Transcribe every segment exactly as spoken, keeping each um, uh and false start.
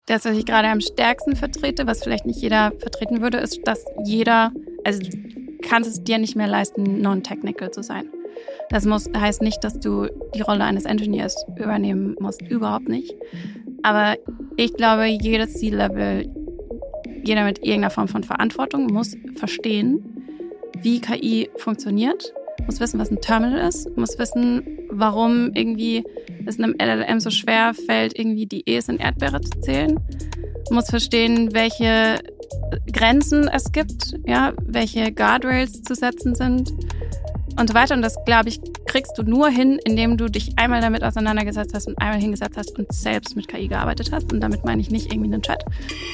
Das, was ich gerade am stärksten vertrete, was vielleicht nicht jeder vertreten würde, ist, dass jeder, also du kannst es dir nicht mehr leisten, non-technical zu sein. Das muss, heißt nicht, dass du die Rolle eines Engineers übernehmen musst, überhaupt nicht. Aber ich glaube, jedes C-Level, jeder mit irgendeiner Form von Verantwortung muss verstehen, wie K I funktioniert, muss wissen, was ein Terminal ist, muss wissen, warum irgendwie es einem L L M so schwer fällt, irgendwie die E's in Erdbeere zu zählen, muss verstehen, welche Grenzen es gibt, ja, welche Guardrails zu setzen sind und so weiter. Und das, glaube ich, kriegst du nur hin, indem du dich einmal damit auseinandergesetzt hast und einmal hingesetzt hast und selbst mit K I gearbeitet hast. Und damit meine ich nicht irgendwie einen Chat.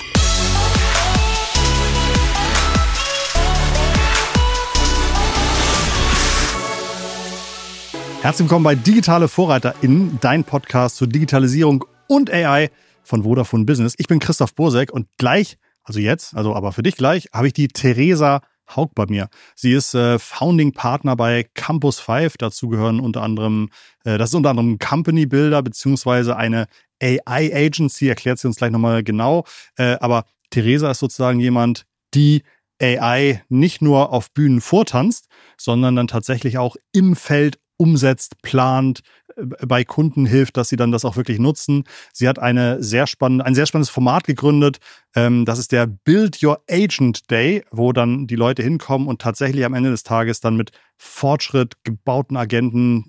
Herzlich willkommen bei Digitale VorreiterInnen, dein Podcast zur Digitalisierung und A I von Vodafone Business. Ich bin Christoph Bursek und gleich, also jetzt, also aber für dich gleich, habe ich die Theresa Haug bei mir. Sie ist äh, Founding Partner bei Campus fünf. Dazu gehören unter anderem, äh, das ist unter anderem Company Builder beziehungsweise eine A I Agency, erklärt sie uns gleich nochmal genau. Äh, aber Theresa ist sozusagen jemand, die A I nicht nur auf Bühnen vortanzt, sondern dann tatsächlich auch im Feld umsetzt, plant, bei Kunden hilft, dass sie dann das auch wirklich nutzen. Sie hat eine sehr spannende, ein sehr spannendes Format gegründet. Das ist der Build Your Agent Day, wo dann die Leute hinkommen und tatsächlich am Ende des Tages dann mit Fortschritt, gebauten Agenten,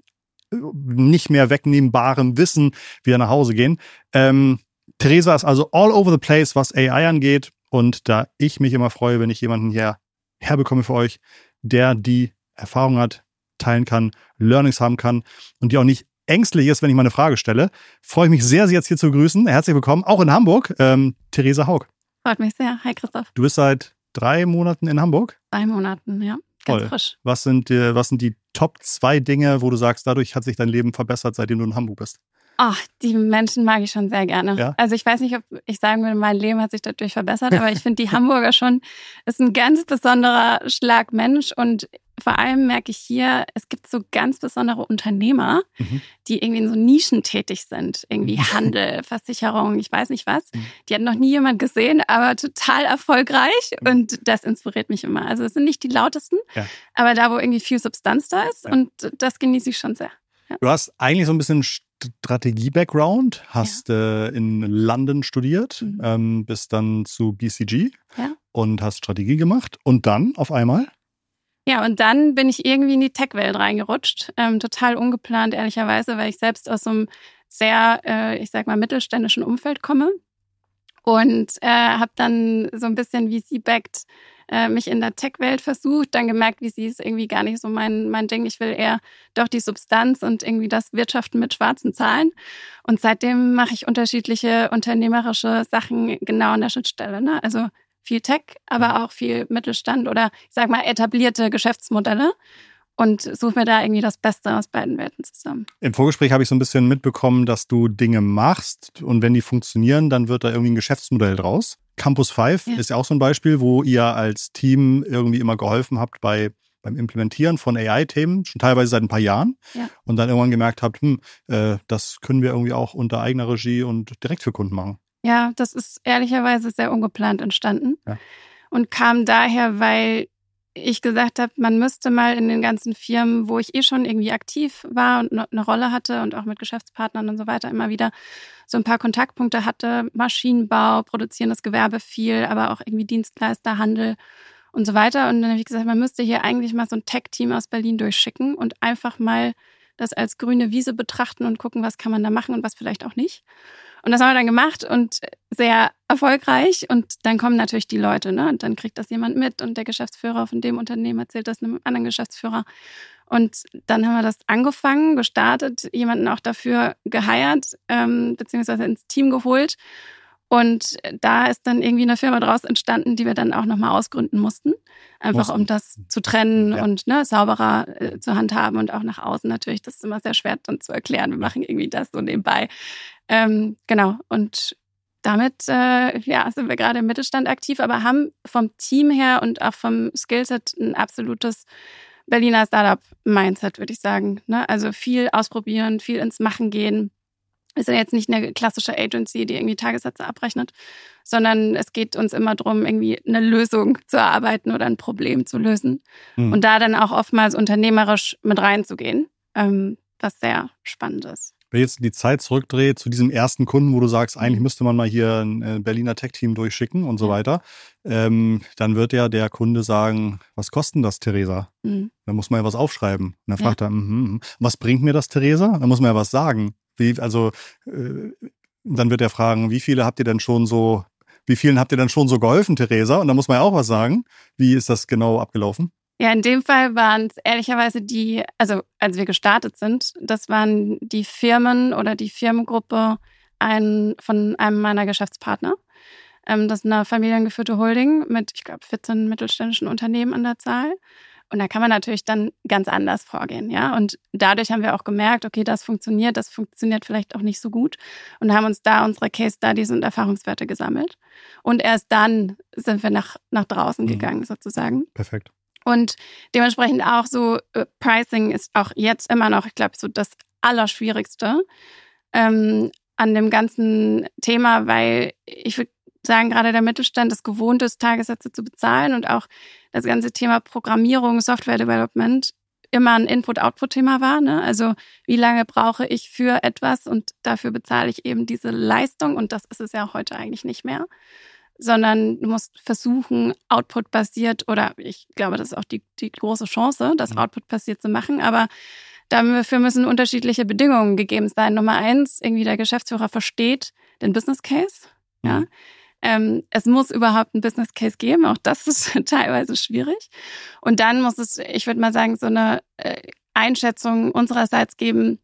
nicht mehr wegnehmbarem Wissen wieder nach Hause gehen. Ähm, Theresa ist also all over the place, was A I angeht. Und da ich mich immer freue, wenn ich jemanden hier herbekomme für euch, der die Erfahrung hat, teilen kann, Learnings haben kann und die auch nicht ängstlich ist, wenn ich mal eine Frage stelle, freue ich mich sehr, Sie jetzt hier zu begrüßen. Herzlich willkommen, auch in Hamburg, ähm, Theresa Haug. Freut mich sehr. Hi Christoph. Du bist seit drei Monaten in Hamburg? Drei Monaten, ja. Ganz Toll. Frisch. Was sind, äh, was sind die Top zwei Dinge, wo du sagst, dadurch hat sich dein Leben verbessert, seitdem du in Hamburg bist? Ach, die Menschen mag ich schon sehr gerne. Ja? Also ich weiß nicht, ob ich sagen würde, mein Leben hat sich dadurch verbessert, aber ich finde, die Hamburger schon ist ein ganz besonderer Schlag Mensch und vor allem merke ich hier, es gibt so ganz besondere Unternehmer, mhm. die irgendwie in so Nischen tätig sind. Irgendwie Handel, Versicherung, ich weiß nicht was. Mhm. Die hat noch nie jemand gesehen, aber total erfolgreich mhm. und das inspiriert mich immer. Also es sind nicht die lautesten, ja. aber da, wo irgendwie viel Substanz da ist ja. und das genieße ich schon sehr. Ja. Du hast eigentlich so ein bisschen Strategie-Background, hast ja. äh, in London studiert, mhm. ähm, bist dann zu B C G ja. und hast Strategie gemacht und dann auf einmal? Ja, und dann bin ich irgendwie in die Tech-Welt reingerutscht, ähm, total ungeplant, ehrlicherweise, weil ich selbst aus so einem sehr, äh, ich sag mal, mittelständischen Umfeld komme und äh, habe dann so ein bisschen V C-backed äh, mich in der Tech-Welt versucht, dann gemerkt, V C ist irgendwie gar nicht so mein mein Ding. Ich will eher doch die Substanz und irgendwie das Wirtschaften mit schwarzen Zahlen. Und seitdem mache ich unterschiedliche unternehmerische Sachen genau an der Schnittstelle, ne? Also viel Tech, aber auch viel Mittelstand oder ich sag mal etablierte Geschäftsmodelle und suche mir da irgendwie das Beste aus beiden Welten zusammen. Im Vorgespräch habe ich so ein bisschen mitbekommen, dass du Dinge machst und wenn die funktionieren, dann wird da irgendwie ein Geschäftsmodell draus. Campus fünf ja. ist ja auch so ein Beispiel, wo ihr als Team irgendwie immer geholfen habt bei beim Implementieren von A I-Themen, schon teilweise seit ein paar Jahren ja. und dann irgendwann gemerkt habt, hm, äh, das können wir irgendwie auch unter eigener Regie und direkt für Kunden machen. Ja, das ist ehrlicherweise sehr ungeplant entstanden ja. und kam daher, weil ich gesagt habe, man müsste mal in den ganzen Firmen, wo ich eh schon irgendwie aktiv war und eine Rolle hatte und auch mit Geschäftspartnern und so weiter immer wieder so ein paar Kontaktpunkte hatte, Maschinenbau, produzierendes Gewerbe viel, aber auch irgendwie Dienstleister, Handel und so weiter. Und dann habe ich gesagt, man müsste hier eigentlich mal so ein Tech-Team aus Berlin durchschicken und einfach mal das als grüne Wiese betrachten und gucken, was kann man da machen und was vielleicht auch nicht. Und das haben wir dann gemacht und sehr erfolgreich. Und dann kommen natürlich die Leute, ne? Und dann kriegt das jemand mit und der Geschäftsführer von dem Unternehmen erzählt das einem anderen Geschäftsführer. Und dann haben wir das angefangen, gestartet, jemanden auch dafür geheiert, ähm, beziehungsweise ins Team geholt. Und da ist dann irgendwie eine Firma draus entstanden, die wir dann auch nochmal ausgründen mussten. Einfach mussten. um das zu trennen ja. und ne, sauberer äh, zu handhaben und auch nach außen natürlich. Das ist immer sehr schwer dann zu erklären. Wir machen irgendwie das so nebenbei. Ähm, genau. Und damit äh, ja, sind wir gerade im Mittelstand aktiv, aber haben vom Team her und auch vom Skillset ein absolutes Berliner Startup-Mindset, würde ich sagen. Ne? Also viel ausprobieren, viel ins Machen gehen. wir sind jetzt nicht eine klassische Agency, die irgendwie Tagessätze abrechnet, sondern es geht uns immer darum, irgendwie eine Lösung zu erarbeiten oder ein Problem zu lösen. Mhm. Und da dann auch oftmals unternehmerisch mit reinzugehen, ähm, was sehr spannend ist. Wenn ich jetzt die Zeit zurückdrehe zu diesem ersten Kunden, wo du sagst, eigentlich müsste man mal hier ein Berliner Tech-Team durchschicken und so weiter, ähm, dann wird ja der Kunde sagen, was kostet denn das, Theresa? Mhm. Dann muss man ja was aufschreiben. Und dann fragt ja. er, mm, was bringt mir das, Theresa? Dann muss man ja was sagen. Wie, also äh, dann wird er fragen, wie viele habt ihr denn schon so, wie vielen habt ihr denn schon so geholfen, Theresa? Und dann muss man ja auch was sagen. Wie ist das genau abgelaufen? Ja, in dem Fall waren es ehrlicherweise die, also als wir gestartet sind, das waren die Firmen oder die Firmengruppe ein, von einem meiner Geschäftspartner. Ähm, das ist eine familiengeführte Holding mit, ich glaube, vierzehn mittelständischen Unternehmen an der Zahl. Und da kann man natürlich dann ganz anders vorgehen, ja. Und dadurch haben wir auch gemerkt, okay, das funktioniert, das funktioniert vielleicht auch nicht so gut. Und haben uns da unsere Case Studies und Erfahrungswerte gesammelt. Und erst dann sind wir nach, nach draußen gegangen, mhm. sozusagen. Perfekt. Und dementsprechend auch so, äh, Pricing ist auch jetzt immer noch, ich glaube, so das Allerschwierigste ähm, an dem ganzen Thema, weil ich würde sagen, gerade der Mittelstand es gewohnt ist, Tagessätze zu bezahlen und auch das ganze Thema Programmierung, Software Development immer ein Input-Output-Thema war. Ne? Also wie lange brauche ich für etwas und dafür bezahle ich eben diese Leistung und das ist es ja heute eigentlich nicht mehr. Sondern du musst versuchen, output-basiert oder ich glaube, das ist auch die, die große Chance, das mhm. output-basiert zu machen, aber dafür müssen unterschiedliche Bedingungen gegeben sein. Nummer eins, irgendwie der Geschäftsführer versteht den Business Case. Mhm. Ja. Ähm, es muss überhaupt einen Business Case geben, auch das ist teilweise schwierig. Und dann muss es, ich würde mal sagen, so eine äh, Einschätzung unsererseits geben,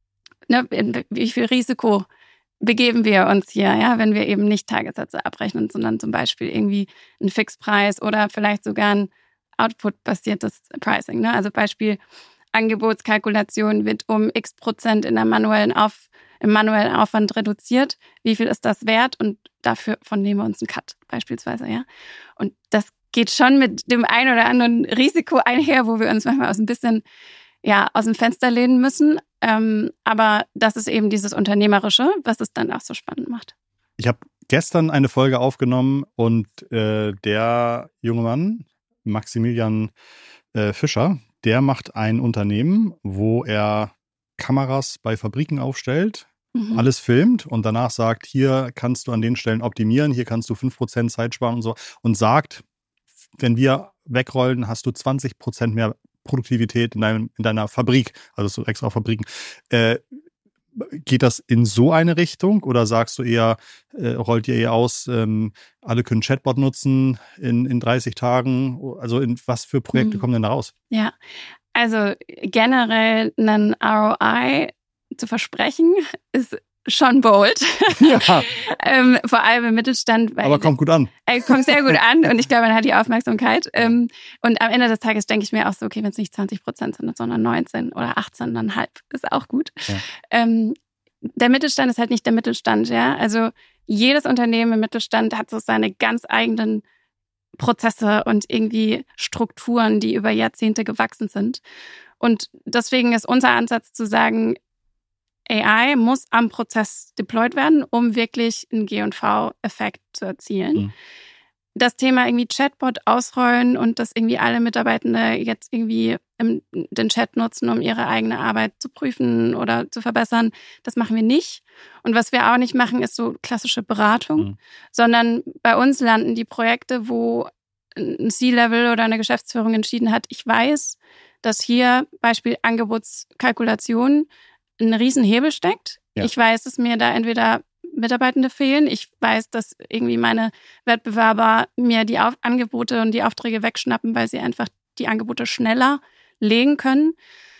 ne, in, wie viel Risiko begeben wir uns hier, ja, wenn wir eben nicht Tagessätze abrechnen, sondern zum Beispiel irgendwie einen Fixpreis oder vielleicht sogar ein Output-basiertes Pricing. Ne? Also Beispiel Angebotskalkulation wird um x Prozent in der manuellen Auf, im manuellen Aufwand reduziert. Wie viel ist das wert? Und dafür von nehmen wir uns einen Cut beispielsweise, ja. Und das geht schon mit dem einen oder anderen Risiko einher, wo wir uns manchmal aus ein bisschen ja aus dem Fenster lehnen müssen. Ähm, aber das ist eben dieses Unternehmerische, was es dann auch so spannend macht. Ich habe gestern eine Folge aufgenommen und äh, der junge Mann, Maximilian äh, Fischer, der macht ein Unternehmen, wo er Kameras bei Fabriken aufstellt, mhm. alles filmt und danach sagt, hier kannst du an den Stellen optimieren, hier kannst du fünf Prozent Zeit sparen und so und sagt, wenn wir wegrollen, hast du zwanzig Prozent mehr Produktivität in, deinem, in deiner Fabrik, also so extra Fabriken. Äh, geht das in so eine Richtung oder sagst du eher, äh, rollt ihr eher aus, ähm, alle können Chatbot nutzen in, in dreißig Tagen? Also in was für Projekte mhm. kommen denn da raus? Ja, also generell einen R O I zu versprechen ist schon bold. Ja. ähm, vor allem im Mittelstand. Weil, aber kommt gut an. Äh, kommt sehr gut an und ich glaube, man hat die Aufmerksamkeit. Ähm, und am Ende des Tages denke ich mir auch so, okay, wenn es nicht zwanzig Prozent sind, sondern neunzehn oder achtzehn, dann halb, ist auch gut. Ja. Ähm, der Mittelstand ist halt nicht der Mittelstand, ja. Also jedes Unternehmen im Mittelstand hat so seine ganz eigenen Prozesse und irgendwie Strukturen, die über Jahrzehnte gewachsen sind. Und deswegen ist unser Ansatz zu sagen, A I muss am Prozess deployed werden, um wirklich einen G und V-Effekt zu erzielen. Mhm. Das Thema irgendwie Chatbot ausrollen und dass irgendwie alle Mitarbeitende jetzt irgendwie im, den Chat nutzen, um ihre eigene Arbeit zu prüfen oder zu verbessern, das machen wir nicht. Und was wir auch nicht machen, ist so klassische Beratung, mhm. sondern bei uns landen die Projekte, wo ein C-Level oder eine Geschäftsführung entschieden hat, ich weiß, dass hier Beispiel Angebotskalkulation ein Riesenhebel steckt. Ja. Ich weiß, dass mir da entweder Mitarbeitende fehlen. Ich weiß, dass irgendwie meine Wettbewerber mir die Auf- Angebote und die Aufträge wegschnappen, weil sie einfach die Angebote schneller legen können.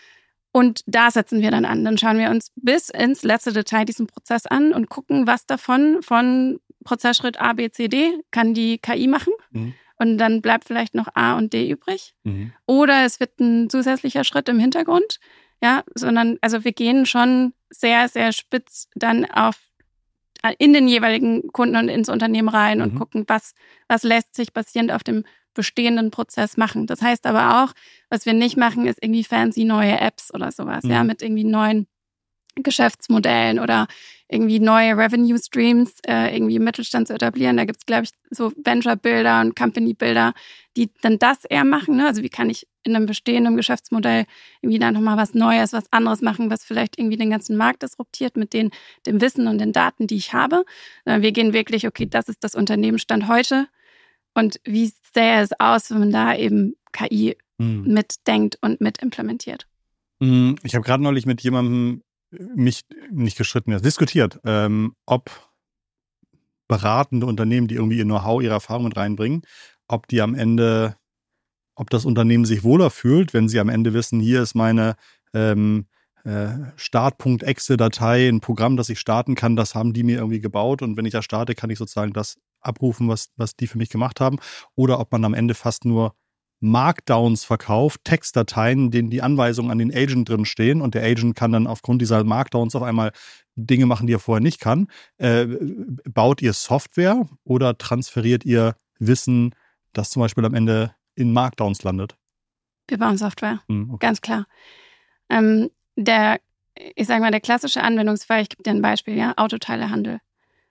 Und da setzen wir dann an. Dann schauen wir uns bis ins letzte Detail diesen Prozess an und gucken, was davon von Prozessschritt A, B, C, D kann die K I machen. Mhm. Und dann bleibt vielleicht noch A und D übrig. Mhm. Oder es wird ein zusätzlicher Schritt im Hintergrund. Ja, sondern, also wir gehen schon sehr, sehr spitz dann auf, in den jeweiligen Kunden und ins Unternehmen rein mhm. und gucken, was, was lässt sich basierend auf dem bestehenden Prozess machen. Das heißt aber auch, was wir nicht machen, ist irgendwie fancy neue Apps oder sowas, mhm. ja, mit irgendwie neuen Geschäftsmodellen oder irgendwie neue Revenue Streams äh, irgendwie im Mittelstand zu etablieren. Da gibt's, glaube ich, so Venture-Builder und Company-Builder, die dann das eher machen. Ne? Also wie kann ich in einem bestehenden Geschäftsmodell irgendwie dann nochmal was Neues, was anderes machen, was vielleicht irgendwie den ganzen Markt disruptiert mit den, dem Wissen und den Daten, die ich habe. Sondern wir gehen wirklich, okay, das ist das Unternehmensstand heute und wie sähe es aus, wenn man da eben K I hm. mitdenkt und mitimplementiert. Ich habe gerade neulich mit jemandem mich nicht gestritten, diskutiert, ähm, ob beratende Unternehmen, die irgendwie ihr Know-how, ihre Erfahrung mit reinbringen, ob die am Ende, ob das Unternehmen sich wohler fühlt, wenn sie am Ende wissen, hier ist meine ähm, äh, Start.exe-Datei, ein Programm, das ich starten kann, das haben die mir irgendwie gebaut und wenn ich das starte, kann ich sozusagen das abrufen, was, was die für mich gemacht haben. Oder ob man am Ende fast nur Markdowns verkauft, Textdateien, in denen die Anweisungen an den Agent drin stehen und der Agent kann dann aufgrund dieser Markdowns auf einmal Dinge machen, die er vorher nicht kann. Äh, baut ihr Software oder transferiert ihr Wissen, das zum Beispiel am Ende in Markdowns landet? Wir bauen Software, hm, okay. Ganz klar. Ähm, der, ich sage mal, der klassische Anwendungsfall, ich gebe dir ein Beispiel, ja, Autoteilehandel.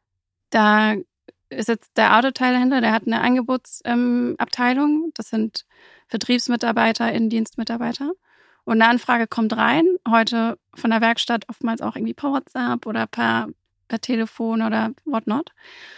Da ist jetzt der Autoteilehändler, der hat eine Angebotsabteilung. Ähm, das sind Vertriebsmitarbeiter, Innendienstmitarbeiter. Und eine Anfrage kommt rein, heute von der Werkstatt, oftmals auch irgendwie per WhatsApp oder per, per Telefon oder whatnot.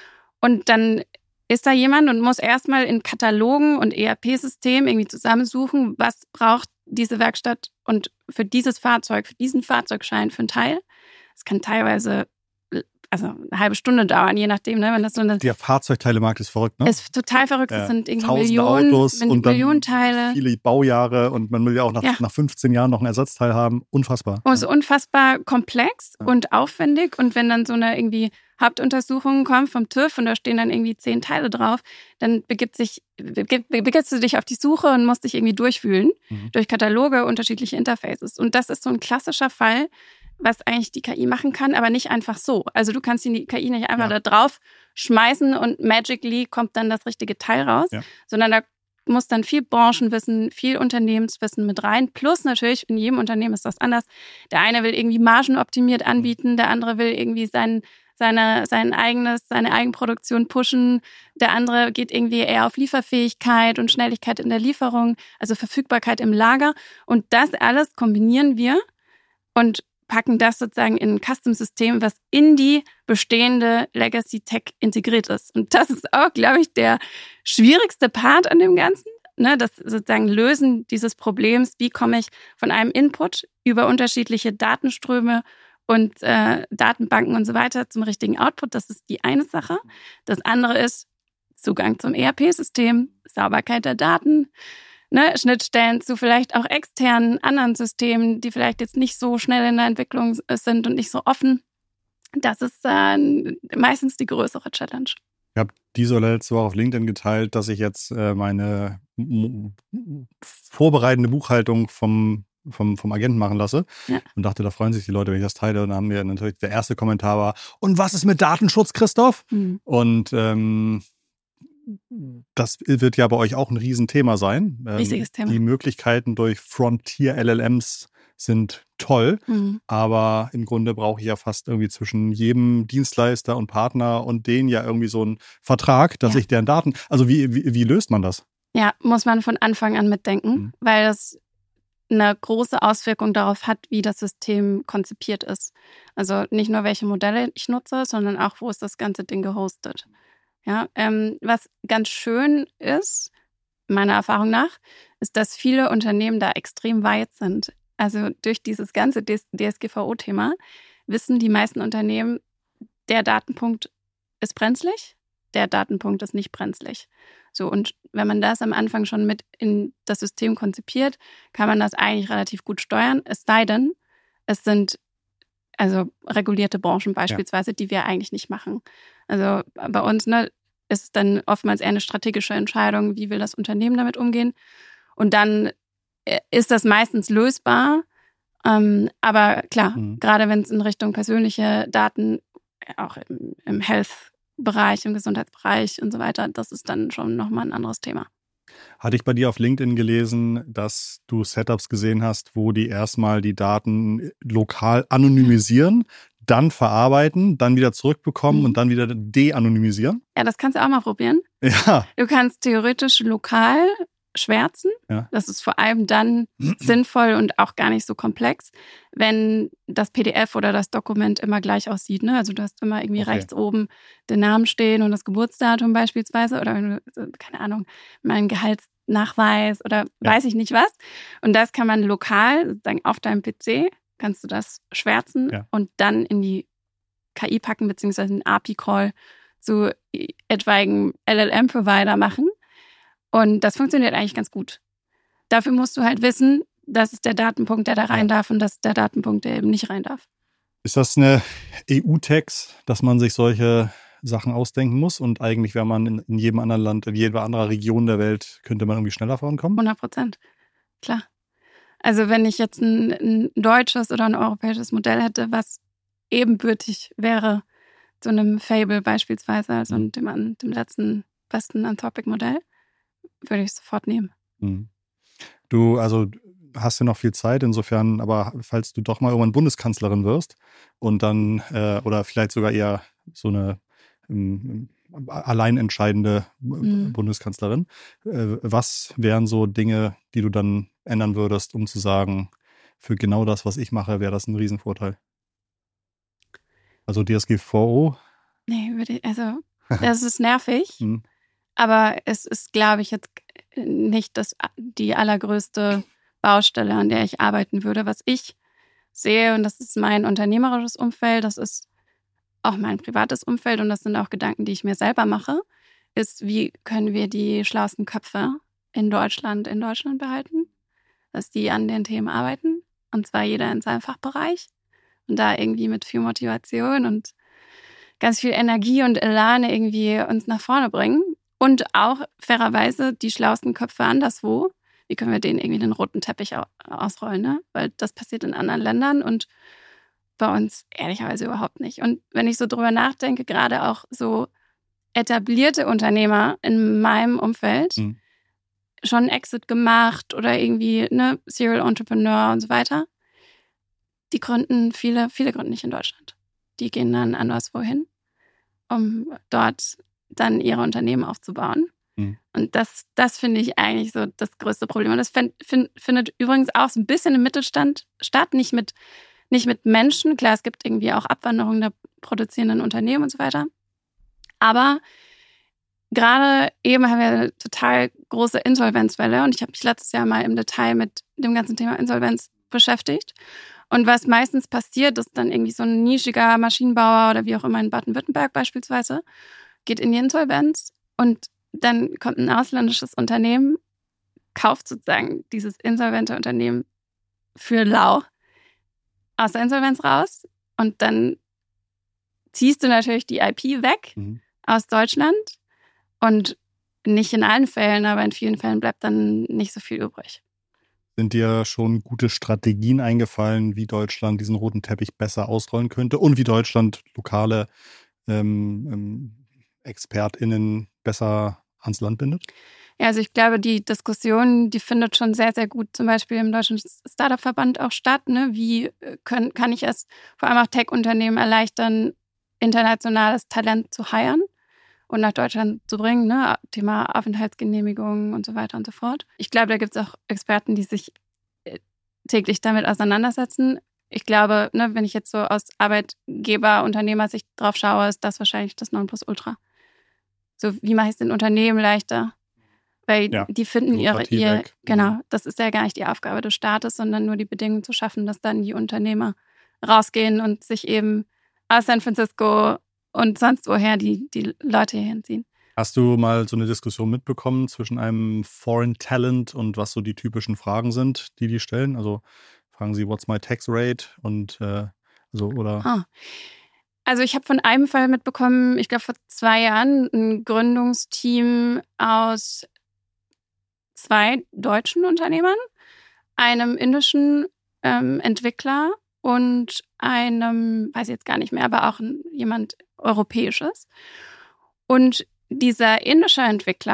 Und dann ist da jemand und muss erstmal in Katalogen und E R P-Systemen irgendwie zusammensuchen, was braucht diese Werkstatt und für dieses Fahrzeug, für diesen Fahrzeugschein für einen Teil. Es kann teilweise also eine halbe Stunde dauern, je nachdem, ne, wenn das so eine. Der Fahrzeugteilemarkt ist verrückt, ne? Ist total verrückt. Das ja. sind irgendwie Millionen, Autos und dann Millionen Teile. Viele Baujahre und man will ja auch nach, ja. nach fünfzehn Jahren noch ein Ersatzteil haben. Unfassbar. Und es ist unfassbar komplex ja. und aufwendig. Und wenn dann so eine irgendwie Hauptuntersuchung kommt vom TÜV und da stehen dann irgendwie zehn Teile drauf, dann begibt sich, begibst du dich auf die Suche und musst dich irgendwie durchwühlen mhm. durch Kataloge, unterschiedliche Interfaces. Und das ist so ein klassischer Fall, was eigentlich die K I machen kann, aber nicht einfach so. Also du kannst die K I nicht einfach ja. da drauf schmeißen und magically kommt dann das richtige Teil raus, ja. sondern da muss dann viel Branchenwissen, viel Unternehmenswissen mit rein. Plus natürlich, in jedem Unternehmen ist das anders. Der eine will irgendwie margenoptimiert anbieten, der andere will irgendwie sein, seine, sein eigenes, seine Eigenproduktion pushen. Der andere geht irgendwie eher auf Lieferfähigkeit und Schnelligkeit in der Lieferung, also Verfügbarkeit im Lager. Und das alles kombinieren wir und packen das sozusagen in ein Custom-System, was in die bestehende Legacy-Tech integriert ist. Und das ist auch, glaube ich, der schwierigste Part an dem Ganzen. Ne, das sozusagen Lösen dieses Problems, wie komme ich von einem Input über unterschiedliche Datenströme und äh, Datenbanken und so weiter zum richtigen Output. Das ist die eine Sache. Das andere ist Zugang zum E R P-System, Sauberkeit der Daten, Ne, Schnittstellen zu vielleicht auch externen anderen Systemen, die vielleicht jetzt nicht so schnell in der Entwicklung sind und nicht so offen. Das ist äh, meistens die größere Challenge. Ich habe diese letzte Woche auf LinkedIn geteilt, dass ich jetzt äh, meine m- vorbereitende Buchhaltung vom, vom, vom Agenten machen lasse. Ja. Und dachte, da freuen sich die Leute, wenn ich das teile. Und dann haben wir natürlich, der erste Kommentar war, und was ist mit Datenschutz, Christoph? Mhm. Und ähm, das wird ja bei euch auch ein Riesenthema sein. Riesiges Thema. Die Möglichkeiten durch Frontier-L L Ms sind toll, mhm. aber im Grunde brauche ich ja fast irgendwie zwischen jedem Dienstleister und Partner und denen ja irgendwie so einen Vertrag, dass ja. ich deren Daten, also wie, wie, wie löst man das? Ja, muss man von Anfang an mitdenken, mhm. weil das eine große Auswirkung darauf hat, wie das System konzipiert ist. Also nicht nur, welche Modelle ich nutze, sondern auch, wo ist das ganze Ding gehostet. Ja, ähm, was ganz schön ist, meiner Erfahrung nach, ist, dass viele Unternehmen da extrem weit sind. Also durch dieses ganze D S G V O-Thema wissen die meisten Unternehmen, der Datenpunkt ist brenzlig, der Datenpunkt ist nicht brenzlig. So, und wenn man das am Anfang schon mit in das System konzipiert, kann man das eigentlich relativ gut steuern. Es sei denn, es sind also regulierte Branchen beispielsweise, ja. die wir eigentlich nicht machen. Also bei uns ne, ist es dann oftmals eher eine strategische Entscheidung, wie will das Unternehmen damit umgehen. Und dann ist das meistens lösbar. Ähm, aber klar, mhm. gerade wenn es in Richtung persönliche Daten, auch im, im Health-Bereich, im Gesundheitsbereich und so weiter, das ist dann schon nochmal ein anderes Thema. Hatte ich bei dir auf LinkedIn gelesen, dass du Setups gesehen hast, wo die erstmal die Daten lokal anonymisieren, dann verarbeiten, dann wieder zurückbekommen mhm. und dann wieder de-anonymisieren? Ja, das kannst du auch mal probieren. Ja. Du kannst theoretisch lokal schwärzen. Ja. Das ist vor allem dann sinnvoll und auch gar nicht so komplex, wenn das P D F oder das Dokument immer gleich aussieht. Ne? Also du hast immer irgendwie okay. rechts oben den Namen stehen und das Geburtsdatum beispielsweise oder wenn du, keine Ahnung, meinen Gehaltsnachweis oder ja. weiß ich nicht was. Und das kann man lokal, sozusagen auf deinem P C, kannst du das schwärzen ja. und dann in die K I packen, beziehungsweise einen A P I-Call zu etwaigen L L M-Provider machen. Und das funktioniert eigentlich ganz gut. Dafür musst du halt wissen, das ist der Datenpunkt, der da rein darf und das ist der Datenpunkt, der eben nicht rein darf. Ist das eine E U-Tax, dass man sich solche Sachen ausdenken muss? Und eigentlich, wenn man in, in jedem anderen Land, in jeder anderen Region der Welt, könnte man irgendwie schneller vorankommen? hundert Prozent, klar. Also wenn ich jetzt ein, ein deutsches oder ein europäisches Modell hätte, was ebenbürtig wäre zu einem Fable beispielsweise, also mhm. dem, dem letzten besten Anthropic-Modell, würde ich sofort nehmen. Mhm. Du, also hast ja noch viel Zeit, insofern, aber falls du doch mal irgendwann Bundeskanzlerin wirst und dann, äh, oder vielleicht sogar eher so eine ähm, allein entscheidende mhm. Bundeskanzlerin, äh, was wären so Dinge, die du dann ändern würdest, um zu sagen, für genau das, was ich mache, wäre das ein Riesenvorteil? Also D S G V O? Nee, würde ich, also das ist nervig. mhm. Aber es ist, glaube ich, jetzt nicht das, die allergrößte Baustelle, an der ich arbeiten würde. Was ich sehe, und das ist mein unternehmerisches Umfeld, das ist auch mein privates Umfeld und das sind auch Gedanken, die ich mir selber mache, ist, wie können wir die schlauesten Köpfe in Deutschland in Deutschland behalten, dass die an den Themen arbeiten, und zwar jeder in seinem Fachbereich und da irgendwie mit viel Motivation und ganz viel Energie und Elan irgendwie uns nach vorne bringen. Und auch fairerweise die schlauesten Köpfe anderswo. Wie können wir denen irgendwie den roten Teppich ausrollen, ne? Weil das passiert in anderen Ländern und bei uns ehrlicherweise überhaupt nicht. Und wenn ich so drüber nachdenke, gerade auch so etablierte Unternehmer in meinem Umfeld, mhm. schon Exit gemacht oder irgendwie ne Serial Entrepreneur und so weiter, die gründen, viele, viele gründen nicht in Deutschland. Die gehen dann anderswo hin, um dort dann ihre Unternehmen aufzubauen. Mhm. Und das, das finde ich eigentlich so das größte Problem. Und das find, find, findet übrigens auch so ein bisschen im Mittelstand statt, nicht mit, nicht mit Menschen. Klar, es gibt irgendwie auch Abwanderung der produzierenden Unternehmen und so weiter. Aber gerade eben haben wir eine total große Insolvenzwelle und ich habe mich letztes Jahr mal im Detail mit dem ganzen Thema Insolvenz beschäftigt. Und was meistens passiert, ist dann irgendwie so ein nischiger Maschinenbauer oder wie auch immer in Baden-Württemberg beispielsweise, geht in die Insolvenz und dann kommt ein ausländisches Unternehmen, kauft sozusagen dieses insolvente Unternehmen für lau aus der Insolvenz raus und dann ziehst du natürlich die I P weg mhm. aus Deutschland und nicht in allen Fällen, aber in vielen Fällen bleibt dann nicht so viel übrig. Sind dir schon gute Strategien eingefallen, wie Deutschland diesen roten Teppich besser ausrollen könnte und wie Deutschland lokale ähm, ähm, ExpertInnen besser ans Land bindet? Ja, also ich glaube, die Diskussion, die findet schon sehr, sehr gut zum Beispiel im Deutschen Startup-Verband auch statt. Ne? Wie können, kann ich es vor allem auch Tech-Unternehmen erleichtern, internationales Talent zu hiren und nach Deutschland zu bringen, ne? Thema Aufenthaltsgenehmigungen und so weiter und so fort. Ich glaube, da gibt es auch Experten, die sich täglich damit auseinandersetzen. Ich glaube, ne, wenn ich jetzt so aus Arbeitgeber-, Unternehmersicht drauf schaue, ist das wahrscheinlich das Nonplusultra. So, wie mache ich es den Unternehmen leichter? Weil ja, die finden ihre, ihr, genau, das ist ja gar nicht die Aufgabe des Staates, sondern nur die Bedingungen zu schaffen, dass dann die Unternehmer rausgehen und sich eben aus San Francisco und sonst woher die, die Leute hier hinziehen. Hast du mal so eine Diskussion mitbekommen zwischen einem Foreign Talent und was so die typischen Fragen sind, die die stellen? Also fragen sie, what's my tax rate? Und äh, so, oder? Ah. Also ich habe von einem Fall mitbekommen, ich glaube vor zwei Jahren, ein Gründungsteam aus zwei deutschen Unternehmern, einem indischen ähm, Entwickler und einem, weiß ich jetzt gar nicht mehr, aber auch jemand Europäisches. Und dieser indische Entwickler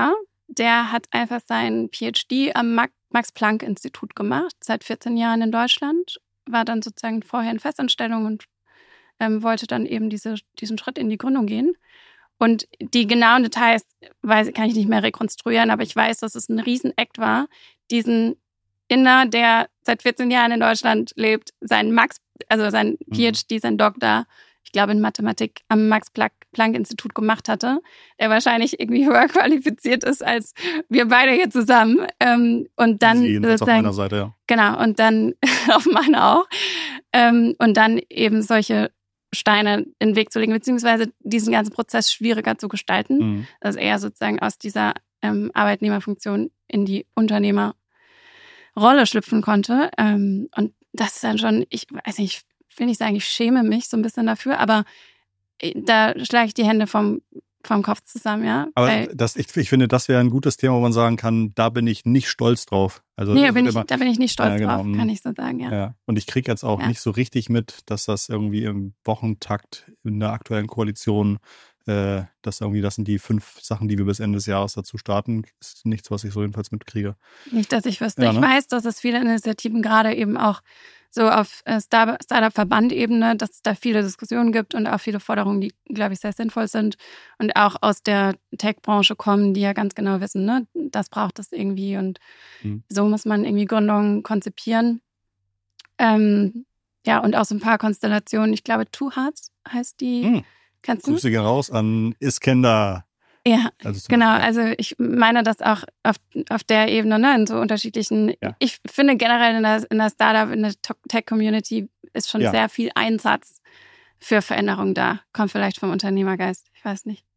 der hat einfach seinen P H D am Max-Planck-Institut gemacht, seit vierzehn Jahren in Deutschland, war dann sozusagen vorher in Festanstellung und ähm, wollte dann eben diese, diesen Schritt in die Gründung gehen. Und die genauen Details weiß, kann ich nicht mehr rekonstruieren, aber ich weiß, dass es ein Riesen-Act war, diesen Inder, der seit vierzehn Jahren in Deutschland lebt, seinen Max, also sein P H D, sein Doktor, ich glaube in Mathematik am Max-Planck-Institut gemacht hatte, der wahrscheinlich irgendwie höher qualifiziert ist als wir beide hier zusammen. Ähm, und dann Sie jedenfalls auf meiner Seite, ja. Genau, und dann auf meiner auch. Ähm, und dann eben solche Steine in den Weg zu legen, beziehungsweise diesen ganzen Prozess schwieriger zu gestalten, mhm. dass er sozusagen aus dieser ähm, Arbeitnehmerfunktion in die Unternehmerrolle schlüpfen konnte. Ähm, und das ist dann schon, ich weiß nicht, ich will nicht sagen, ich schäme mich so ein bisschen dafür, aber da schlage ich die Hände vom, vom Kopf zusammen, ja. Aber Weil, das, ich, ich finde, das wäre ein gutes Thema, wo man sagen kann, da bin ich nicht stolz drauf. Also, nee, bin ich, immer, da bin ich nicht stolz ja, genau. drauf, kann ich so sagen, ja. ja. Und ich kriege jetzt auch ja. nicht so richtig mit, dass das irgendwie im Wochentakt in der aktuellen Koalition, äh, dass irgendwie, das sind die fünf Sachen, die wir bis Ende des Jahres dazu starten, ist nichts, was ich so jedenfalls mitkriege. Nicht, dass ich wüsste. Ja, ne? Ich weiß, dass es viele Initiativen gerade eben auch so auf Startup-Verband-Ebene, dass es da viele Diskussionen gibt und auch viele Forderungen, die, glaube ich, sehr sinnvoll sind und auch aus der Tech-Branche kommen, die ja ganz genau wissen, ne, das braucht es irgendwie und mhm. so muss man irgendwie Gründungen konzipieren. Ähm, ja, und auch so ein paar Konstellationen. Ich glaube, Two Hearts heißt die. Mhm. Kannst du? Grüße gehen raus an Iskender. Ja, also genau. Also ich meine das auch auf, auf der Ebene, ne, in so unterschiedlichen, ja. Ich finde generell in der, in der Startup, in der Tech-Community ist schon ja. sehr viel Einsatz für Veränderung da. Kommt vielleicht vom Unternehmergeist, ich weiß nicht.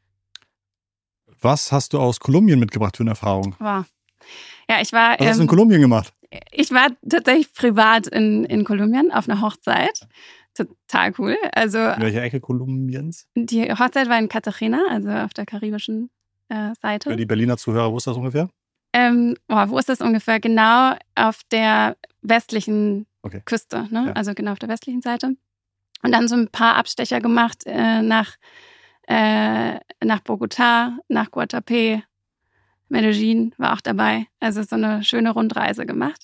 Was hast du aus Kolumbien mitgebracht für eine Erfahrung? Wow. Ja, ich war... Was hast du in Kolumbien gemacht? Ich war tatsächlich privat in, in Kolumbien auf einer Hochzeit. Total cool. Also, in welcher Ecke Kolumbiens? Die Hochzeit war in Cartagena, also auf der karibischen äh, Seite. Für die Berliner Zuhörer, wo ist das ungefähr? Ähm, oh, wo ist das ungefähr? Genau auf der westlichen okay. Küste, ne? Ja. Also genau auf der westlichen Seite. Und dann so ein paar Abstecher gemacht äh, nach, äh, nach Bogotá, nach Guatapé, Medellin war auch dabei. Also so eine schöne Rundreise gemacht.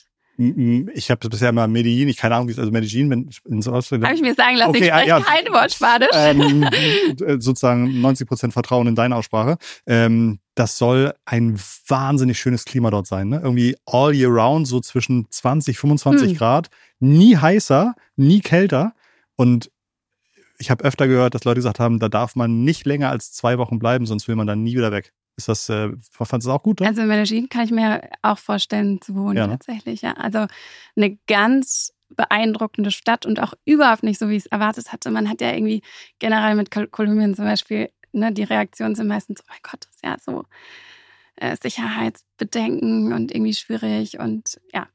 Ich habe bisher mal Medellin, ich keine Ahnung, wie es also Medellin, wenn in so Habe ich mir sagen lassen, okay, ich spreche ja, kein Wort Spanisch. Ähm, sozusagen neunzig Prozent Vertrauen in deine Aussprache. Ähm, das soll ein wahnsinnig schönes Klima dort sein, ne? Irgendwie all year round, so zwischen zwanzig, fünfundzwanzig hm. Grad. Nie heißer, nie kälter. Und ich habe öfter gehört, dass Leute gesagt haben, da darf man nicht länger als zwei Wochen bleiben, sonst will man dann nie wieder weg. Ist das, äh, fandest du das auch gut? Oder? Also in Medellin kann ich mir auch vorstellen zu wohnen, ja, ne? Tatsächlich, ja. Also eine ganz beeindruckende Stadt und auch überhaupt nicht so, wie ich es erwartet hatte. Man hat ja irgendwie generell mit Kol- Kolumbien zum Beispiel, ne, die Reaktionen sind meistens, oh mein Gott, das ist ja so äh, Sicherheitsbedenken und irgendwie schwierig und ja.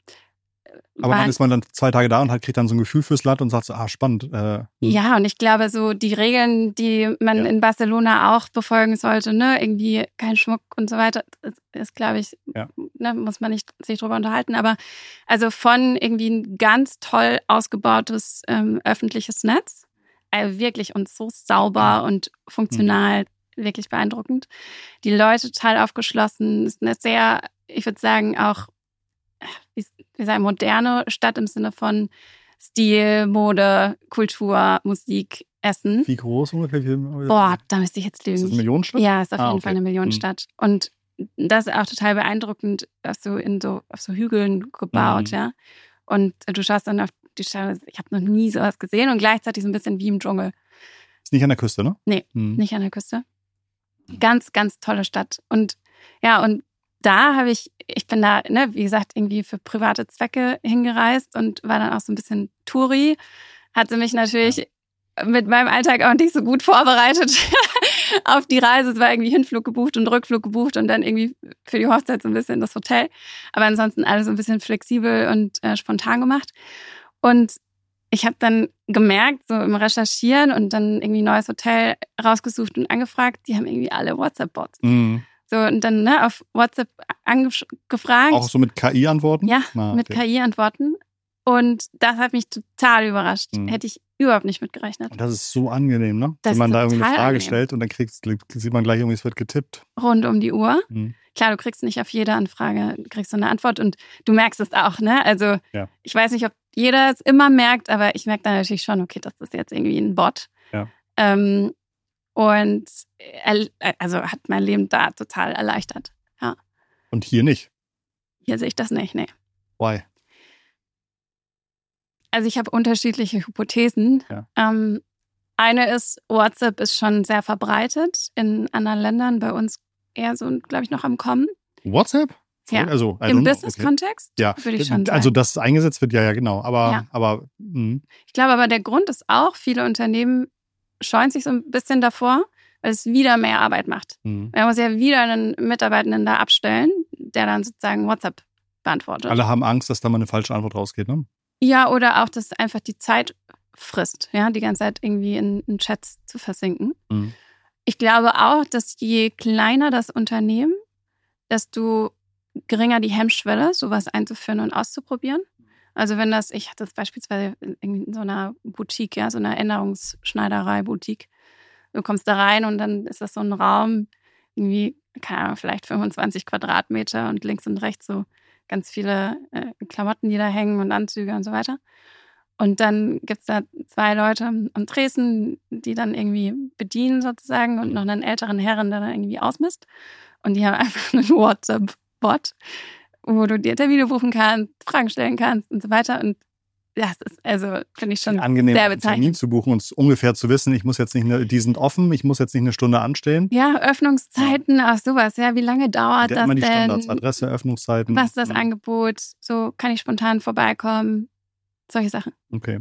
Aber dann ist man dann zwei Tage da und hat, kriegt dann so ein Gefühl fürs Land und sagt so, ah, spannend. Äh, ja, und ich glaube, so die Regeln, die man ja. in Barcelona auch befolgen sollte, ne, irgendwie kein Schmuck und so weiter, ist, ist glaube ich, ja. ne, muss man nicht sich drüber unterhalten. Aber also von irgendwie ein ganz toll ausgebautes ähm, öffentliches Netz, also wirklich und so sauber ja. und funktional, mhm. wirklich beeindruckend. Die Leute total aufgeschlossen, ist eine sehr, ich würde sagen, auch wie sagen, moderne Stadt im Sinne von Stil, Mode, Kultur, Musik, Essen. Wie groß ungefähr? Boah, da müsste ich jetzt lügen. Ist das eine Millionenstadt? Ja, ist auf ah, jeden okay. Fall eine Millionenstadt. Mhm. Und das ist auch total beeindruckend, auf so, in so, auf so Hügeln gebaut, mhm. ja. Und du schaust dann auf die Stadt, ich habe noch nie sowas gesehen und gleichzeitig so ein bisschen wie im Dschungel. Ist nicht an der Küste, ne? Nee, mhm. nicht an der Küste. Ganz, ganz tolle Stadt. Und ja, und da habe ich, ich bin da, ne, wie gesagt, irgendwie für private Zwecke hingereist und war dann auch so ein bisschen Touri. Hatte mich natürlich ja. mit meinem Alltag auch nicht so gut vorbereitet auf die Reise. Es war irgendwie Hinflug gebucht und Rückflug gebucht und dann irgendwie für die Hochzeit so ein bisschen das Hotel. Aber ansonsten alles so ein bisschen flexibel und äh, spontan gemacht. Und ich habe dann gemerkt, so im Recherchieren und dann irgendwie ein neues Hotel rausgesucht und angefragt, die haben irgendwie alle WhatsApp-Bots. Mhm. So, und dann ne, auf WhatsApp angefragt. Auch so mit K I-Antworten? Ja, ah, okay. mit K I-Antworten. Und das hat mich total überrascht. Mhm. Hätte ich überhaupt nicht mitgerechnet. Und das ist so angenehm, ne? Das Wenn man da irgendwie eine Frage angenehm. stellt und dann kriegt, sieht man gleich irgendwie, es wird getippt. Rund um die Uhr. Mhm. klar, du kriegst nicht auf jede Anfrage, du kriegst so eine Antwort und du merkst es auch, ne? Also ja. ich weiß nicht, ob jeder es immer merkt, aber ich merke dann natürlich schon, okay, das ist jetzt irgendwie ein Bot. Ja. Ähm, und also hat mein Leben da total erleichtert. Ja. Und hier nicht? Hier sehe ich das nicht, nee. Why? Also ich habe unterschiedliche Hypothesen. Ja. Ähm, eine ist, WhatsApp ist schon sehr verbreitet in anderen Ländern, bei uns eher so, glaube ich, noch am Kommen. WhatsApp? Ja, also, im Business-Kontext okay. Ja, würde ich schon sagen. Also, dass es eingesetzt wird, ja, ja, genau. Aber, ja. aber mh. ich glaube aber, der Grund ist auch, viele Unternehmen scheuen sich so ein bisschen davor, weil es wieder mehr Arbeit macht. Mhm. Man muss ja wieder einen Mitarbeitenden da abstellen, der dann sozusagen WhatsApp beantwortet. Alle haben Angst, dass da mal eine falsche Antwort rausgeht, ne? Ja, oder auch, dass einfach die Zeit frisst, ja, die ganze Zeit irgendwie in, in Chats zu versinken. Mhm. Ich glaube auch, dass je kleiner das Unternehmen, desto geringer die Hemmschwelle, sowas einzuführen und auszuprobieren. Also wenn das, ich hatte das beispielsweise in so einer Boutique, ja, so einer Erinnerungsschneiderei-Boutique. Du kommst da rein und dann ist das so ein Raum, irgendwie, keine Ahnung, vielleicht fünfundzwanzig Quadratmeter und links und rechts so ganz viele äh, Klamotten, die da hängen und Anzüge und so weiter. Und dann gibt's da zwei Leute am Tresen, die dann irgendwie bedienen sozusagen und noch einen älteren Herren, der dann irgendwie ausmisst. Und die haben einfach einen WhatsApp-Bot, wo du dir Termine buchen kannst, Fragen stellen kannst und so weiter. Und das ist, also, finde ich schon angenehm, sehr einen bezeichnend. Termin zu buchen und ungefähr zu wissen, ich muss jetzt nicht, eine, die sind offen, ich muss jetzt nicht eine Stunde anstehen. Ja, Öffnungszeiten, auch sowas. Ja, wie lange dauert Der das immer die denn? Standards, Adresse, Öffnungszeiten. Was ist das ja. Angebot? So, kann ich spontan vorbeikommen? Solche Sachen. Okay.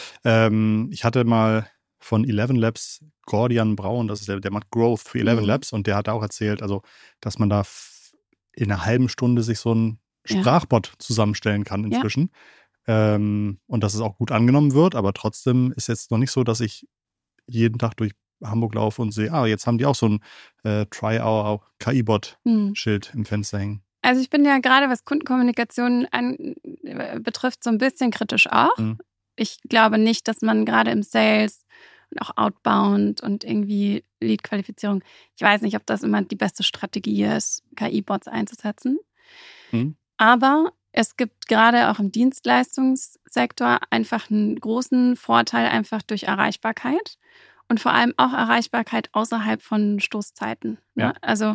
Ähm, ich hatte mal von Eleven Labs Gordian Braun, das ist der, der macht Growth für Eleven Mhm. Labs und der hat auch erzählt, also, dass man da f- in einer halben Stunde sich so einen Ja. Sprachbot zusammenstellen kann inzwischen. Ja. Ähm, und dass es auch gut angenommen wird, aber trotzdem ist jetzt noch nicht so, dass ich jeden Tag durch Hamburg laufe und sehe, ah, jetzt haben die auch so ein äh, Try-Our-K I-Bot-Schild Mhm. im Fenster hängen. Also ich bin ja gerade, was Kundenkommunikation an, äh, betrifft, so ein bisschen kritisch auch. Mhm. Ich glaube nicht, dass man gerade im Sales und auch Outbound und irgendwie Lead-Qualifizierung, ich weiß nicht, ob das immer die beste Strategie ist, K I-Bots einzusetzen. Mhm. Aber es gibt gerade auch im Dienstleistungssektor einfach einen großen Vorteil einfach durch Erreichbarkeit und vor allem auch Erreichbarkeit außerhalb von Stoßzeiten. Ne? Ja. Also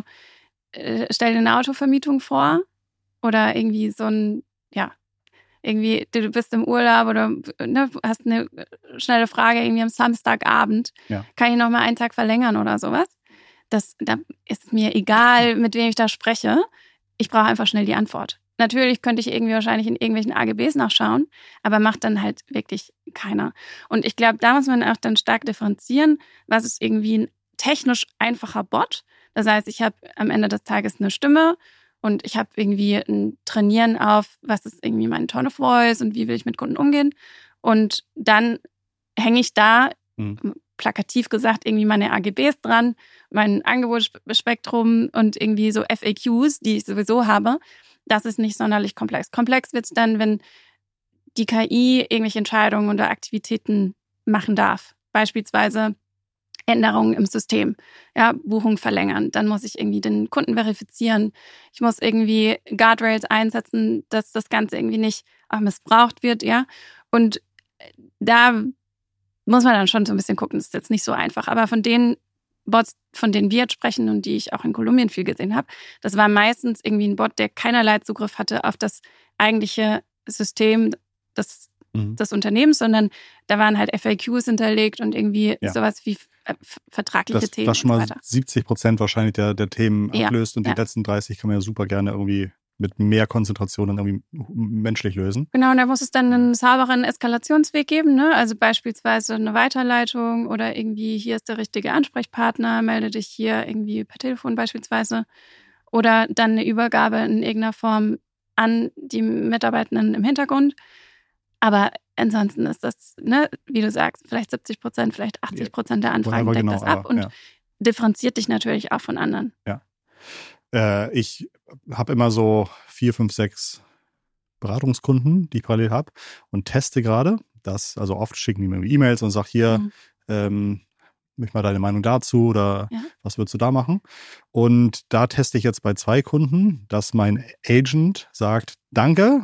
äh, stell dir eine Autovermietung vor oder irgendwie so ein, ja, irgendwie, du bist im Urlaub oder ne, hast eine schnelle Frage irgendwie am Samstagabend. Ja. Kann ich noch mal einen Tag verlängern oder sowas? Das, da ist mir egal, mit wem ich da spreche. Ich brauche einfach schnell die Antwort. Natürlich könnte ich irgendwie wahrscheinlich in irgendwelchen A G Bs nachschauen, aber macht dann halt wirklich keiner. Und ich glaube, da muss man auch dann stark differenzieren, was ist irgendwie ein technisch einfacher Bot. Das heißt, ich habe am Ende des Tages eine Stimme und ich habe irgendwie ein Trainieren auf, was ist irgendwie mein Tone of Voice und wie will ich mit Kunden umgehen. Und dann hänge ich da, mhm. plakativ gesagt, irgendwie meine A G Bs dran, mein Angebotsspektrum und irgendwie so F A Qs, die ich sowieso habe. Das ist nicht sonderlich komplex. Komplex wird es dann, wenn die K I irgendwelche Entscheidungen oder Aktivitäten machen darf. Beispielsweise Änderungen im System. Ja, Buchung verlängern. Dann muss ich irgendwie den Kunden verifizieren. Ich muss irgendwie Guardrails einsetzen, dass das Ganze irgendwie nicht auch missbraucht wird. Ja, und da muss man dann schon so ein bisschen gucken. Das ist jetzt nicht so einfach. Aber von den Bots, von denen wir jetzt sprechen und die ich auch in Kolumbien viel gesehen habe, das war meistens irgendwie ein Bot, der keinerlei Zugriff hatte auf das eigentliche System des, mhm. des Unternehmens, sondern da waren halt F A Qs hinterlegt und irgendwie ja. sowas wie vertragliche das, Themen. Das schon mal und so weiter. siebzig Prozent wahrscheinlich der, der Themen ja. ablöst und ja. die letzten dreißig kann man ja super gerne irgendwie mit mehr Konzentration dann irgendwie menschlich lösen. Genau, und da muss es dann einen sauberen Eskalationsweg geben, ne? Also beispielsweise eine Weiterleitung oder irgendwie, hier ist der richtige Ansprechpartner, melde dich hier irgendwie per Telefon beispielsweise. Oder dann eine Übergabe in irgendeiner Form an die Mitarbeitenden im Hintergrund. Aber ansonsten ist das, ne, wie du sagst, vielleicht siebzig Prozent, vielleicht achtzig Prozent der Anfragen deckt genau, das ab aber, und ja. differenziert dich natürlich auch von anderen. Ja. Äh, ich habe immer so vier, fünf, sechs Beratungskunden, die ich parallel habe und teste gerade das. Also oft schicken die mir E-Mails und sage hier, mhm. ähm, mich mal deine Meinung dazu oder ja. was würdest du da machen? Und da teste ich jetzt bei zwei Kunden, dass mein Agent sagt, danke,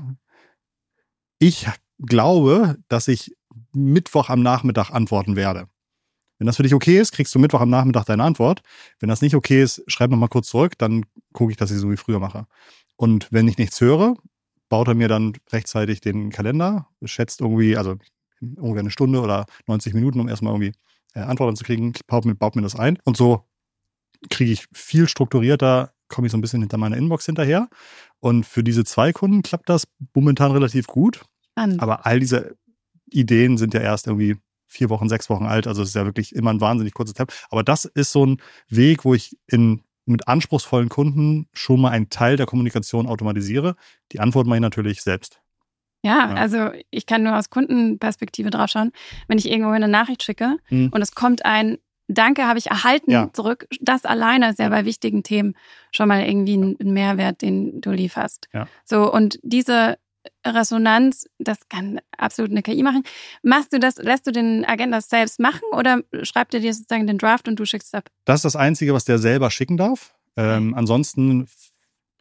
ich glaube, dass ich Mittwoch am Nachmittag antworten werde. Wenn das für dich okay ist, kriegst du Mittwoch am Nachmittag deine Antwort. Wenn das nicht okay ist, schreib noch mal kurz zurück, dann gucke ich, dass ich so wie früher mache. Und wenn ich nichts höre, baut er mir dann rechtzeitig den Kalender, schätzt irgendwie, also ungefähr eine Stunde oder neunzig Minuten, um erstmal irgendwie äh, Antworten zu kriegen, baut mir, baut mir das ein. Und so kriege ich viel strukturierter, komme ich so ein bisschen hinter meiner Inbox hinterher. Und für diese zwei Kunden klappt das momentan relativ gut. Spannend. Aber all diese Ideen sind ja erst irgendwie vier Wochen, sechs Wochen alt. Also es ist ja wirklich immer ein wahnsinnig kurzer Tab. Aber das ist so ein Weg, wo ich in, mit anspruchsvollen Kunden schon mal einen Teil der Kommunikation automatisiere. Die Antwort mache ich natürlich selbst. Ja, Ja. also ich kann nur aus Kundenperspektive drauf schauen. Wenn ich irgendwo eine Nachricht schicke mhm. und es kommt ein Danke, habe ich erhalten ja. zurück. Das alleine ist ja, ja bei wichtigen Themen schon mal irgendwie ein, ein Mehrwert, den du lieferst. Ja. So, und diese Resonanz, das kann absolut eine K I machen. Machst du das, lässt du den Agent das selbst machen oder schreibt er dir sozusagen den Draft und du schickst es ab? Das ist das Einzige, was der selber schicken darf. Ähm, okay. Ansonsten f-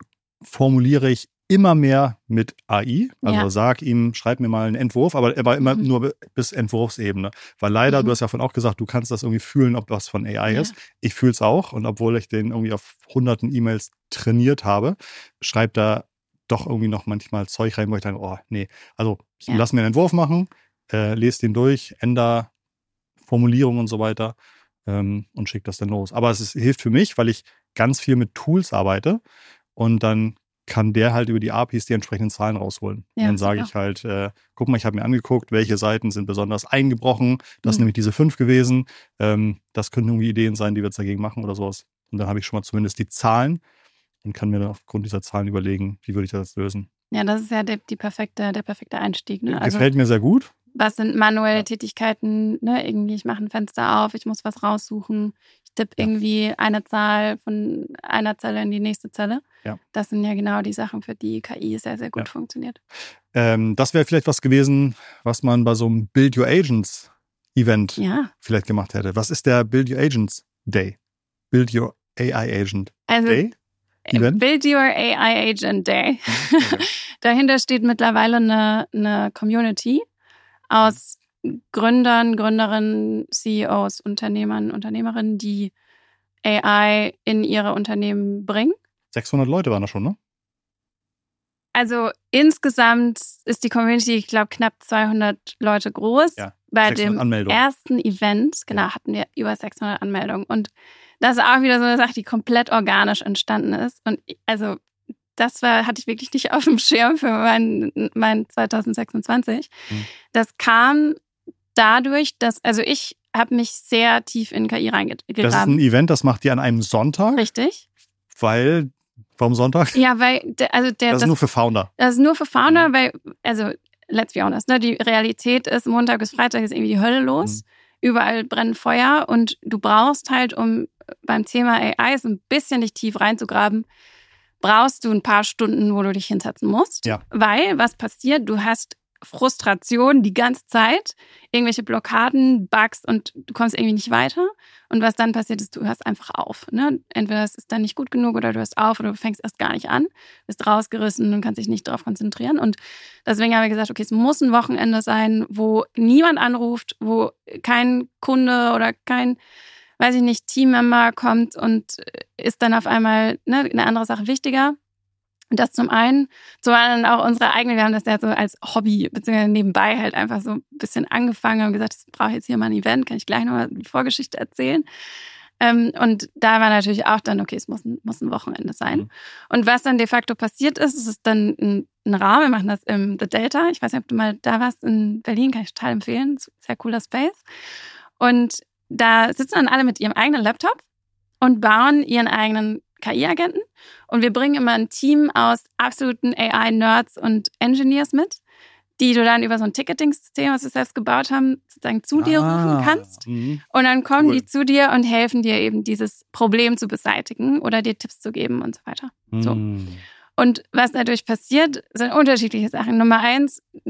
formuliere ich immer mehr mit A I. Also ja. sag ihm, schreib mir mal einen Entwurf, aber er war immer mhm. nur bis Entwurfsebene. Weil leider, mhm. du hast ja vorhin auch gesagt, du kannst das irgendwie fühlen, ob was von A I ja. ist. Ich fühle es auch. Und obwohl ich den irgendwie auf hunderten E-Mails trainiert habe, schreibt er doch irgendwie noch manchmal Zeug rein, wo ich denke, oh, nee. Also ja. lass mir einen Entwurf machen, äh, lese den durch, ändere Formulierungen und so weiter ähm, und schick das dann los. Aber es ist, hilft für mich, weil ich ganz viel mit Tools arbeite und dann kann der halt über die A P Is die entsprechenden Zahlen rausholen. Ja, und dann sage ich halt, äh, guck mal, ich habe mir angeguckt, welche Seiten sind besonders eingebrochen. Das mhm. sind nämlich diese fünf gewesen. Ähm, das könnten irgendwie Ideen sein, die wir jetzt dagegen machen oder sowas. Und dann habe ich schon mal zumindest die Zahlen und kann mir dann aufgrund dieser Zahlen überlegen, wie würde ich das lösen. Ja, das ist ja die, die perfekte, der perfekte Einstieg. Ne? Also, gefällt mir sehr gut. Was sind manuelle ja. Tätigkeiten? Ne? Irgendwie, ich mache ein Fenster auf, ich muss was raussuchen. Ich tippe ja. irgendwie eine Zahl von einer Zelle in die nächste Zelle. Ja. Das sind ja genau die Sachen, für die K I sehr, sehr gut ja. funktioniert. Ähm, das wäre vielleicht was gewesen, was man bei so einem Build Your Agents Event ja. vielleicht gemacht hätte. Was ist der Build Your Agents Day? Build Your A I Agent also, Day? Event? Build Your A I Agent Day. Okay. Dahinter steht mittlerweile eine, eine Community aus Gründern, Gründerinnen, C E Os, Unternehmern, Unternehmerinnen, die A I in ihre Unternehmen bringen. sechshundert Leute waren da schon, ne? Also insgesamt ist die Community, ich glaube, knapp zweihundert Leute groß. Ja, Bei dem ersten Event, genau, ja. hatten wir über sechshundert Anmeldungen. Und das ist auch wieder so eine Sache, die komplett organisch entstanden ist. Und also das war, hatte ich wirklich nicht auf dem Schirm für mein, mein zwanzig sechsundzwanzig. Mhm. Das kam dadurch, dass, also ich habe mich sehr tief in K I reingegraben. Das ist ein Event, das macht ihr an einem Sonntag? Richtig. Weil, warum Sonntag? Ja, weil, der, also der... Das ist das, nur für Founder. Das ist nur für Founder, mhm. weil, also, let's be honest, ne, die Realität ist, Montag bis Freitag ist irgendwie die Hölle los. Mhm. Überall brennen Feuer und du brauchst halt, um beim Thema A I so ein bisschen dich tief reinzugraben, brauchst du ein paar Stunden, wo du dich hinsetzen musst. Ja. Weil, was passiert? Du hast Frustration die ganze Zeit, irgendwelche Blockaden, Bugs und du kommst irgendwie nicht weiter. Und was dann passiert ist, du hörst einfach auf. Ne? Entweder es ist dann nicht gut genug oder du hörst auf oder du fängst erst gar nicht an, bist rausgerissen und kannst dich nicht darauf konzentrieren. Und deswegen haben wir gesagt, okay, es muss ein Wochenende sein, wo niemand anruft, wo kein Kunde oder kein, weiß ich nicht, Teammember kommt und ist dann auf einmal ne, eine andere Sache wichtiger. Und das zum einen, zum anderen auch unsere eigene, wir haben das ja so als Hobby, beziehungsweise nebenbei halt einfach so ein bisschen angefangen und gesagt, ich brauche jetzt hier mal ein Event, kann ich gleich nochmal die Vorgeschichte erzählen. Und da war natürlich auch dann, okay, es muss ein, muss ein Wochenende sein. Mhm. Und was dann de facto passiert ist, es ist dann ein, ein Raum, wir machen das im The Delta, ich weiß nicht, ob du mal da warst, in Berlin, kann ich total empfehlen, sehr cooler Space. Und da sitzen dann alle mit ihrem eigenen Laptop und bauen ihren eigenen K I-Agenten. Und wir bringen immer ein Team aus absoluten A I-Nerds und Engineers mit, die du dann über so ein Ticketing-System, was wir selbst gebaut haben, sozusagen zu ah, dir rufen kannst. Mh. Und dann kommen cool. die zu dir und helfen dir eben dieses Problem zu beseitigen oder dir Tipps zu geben und so weiter. Mhm. So. Und was dadurch passiert, sind unterschiedliche Sachen. Nummer eins, du hast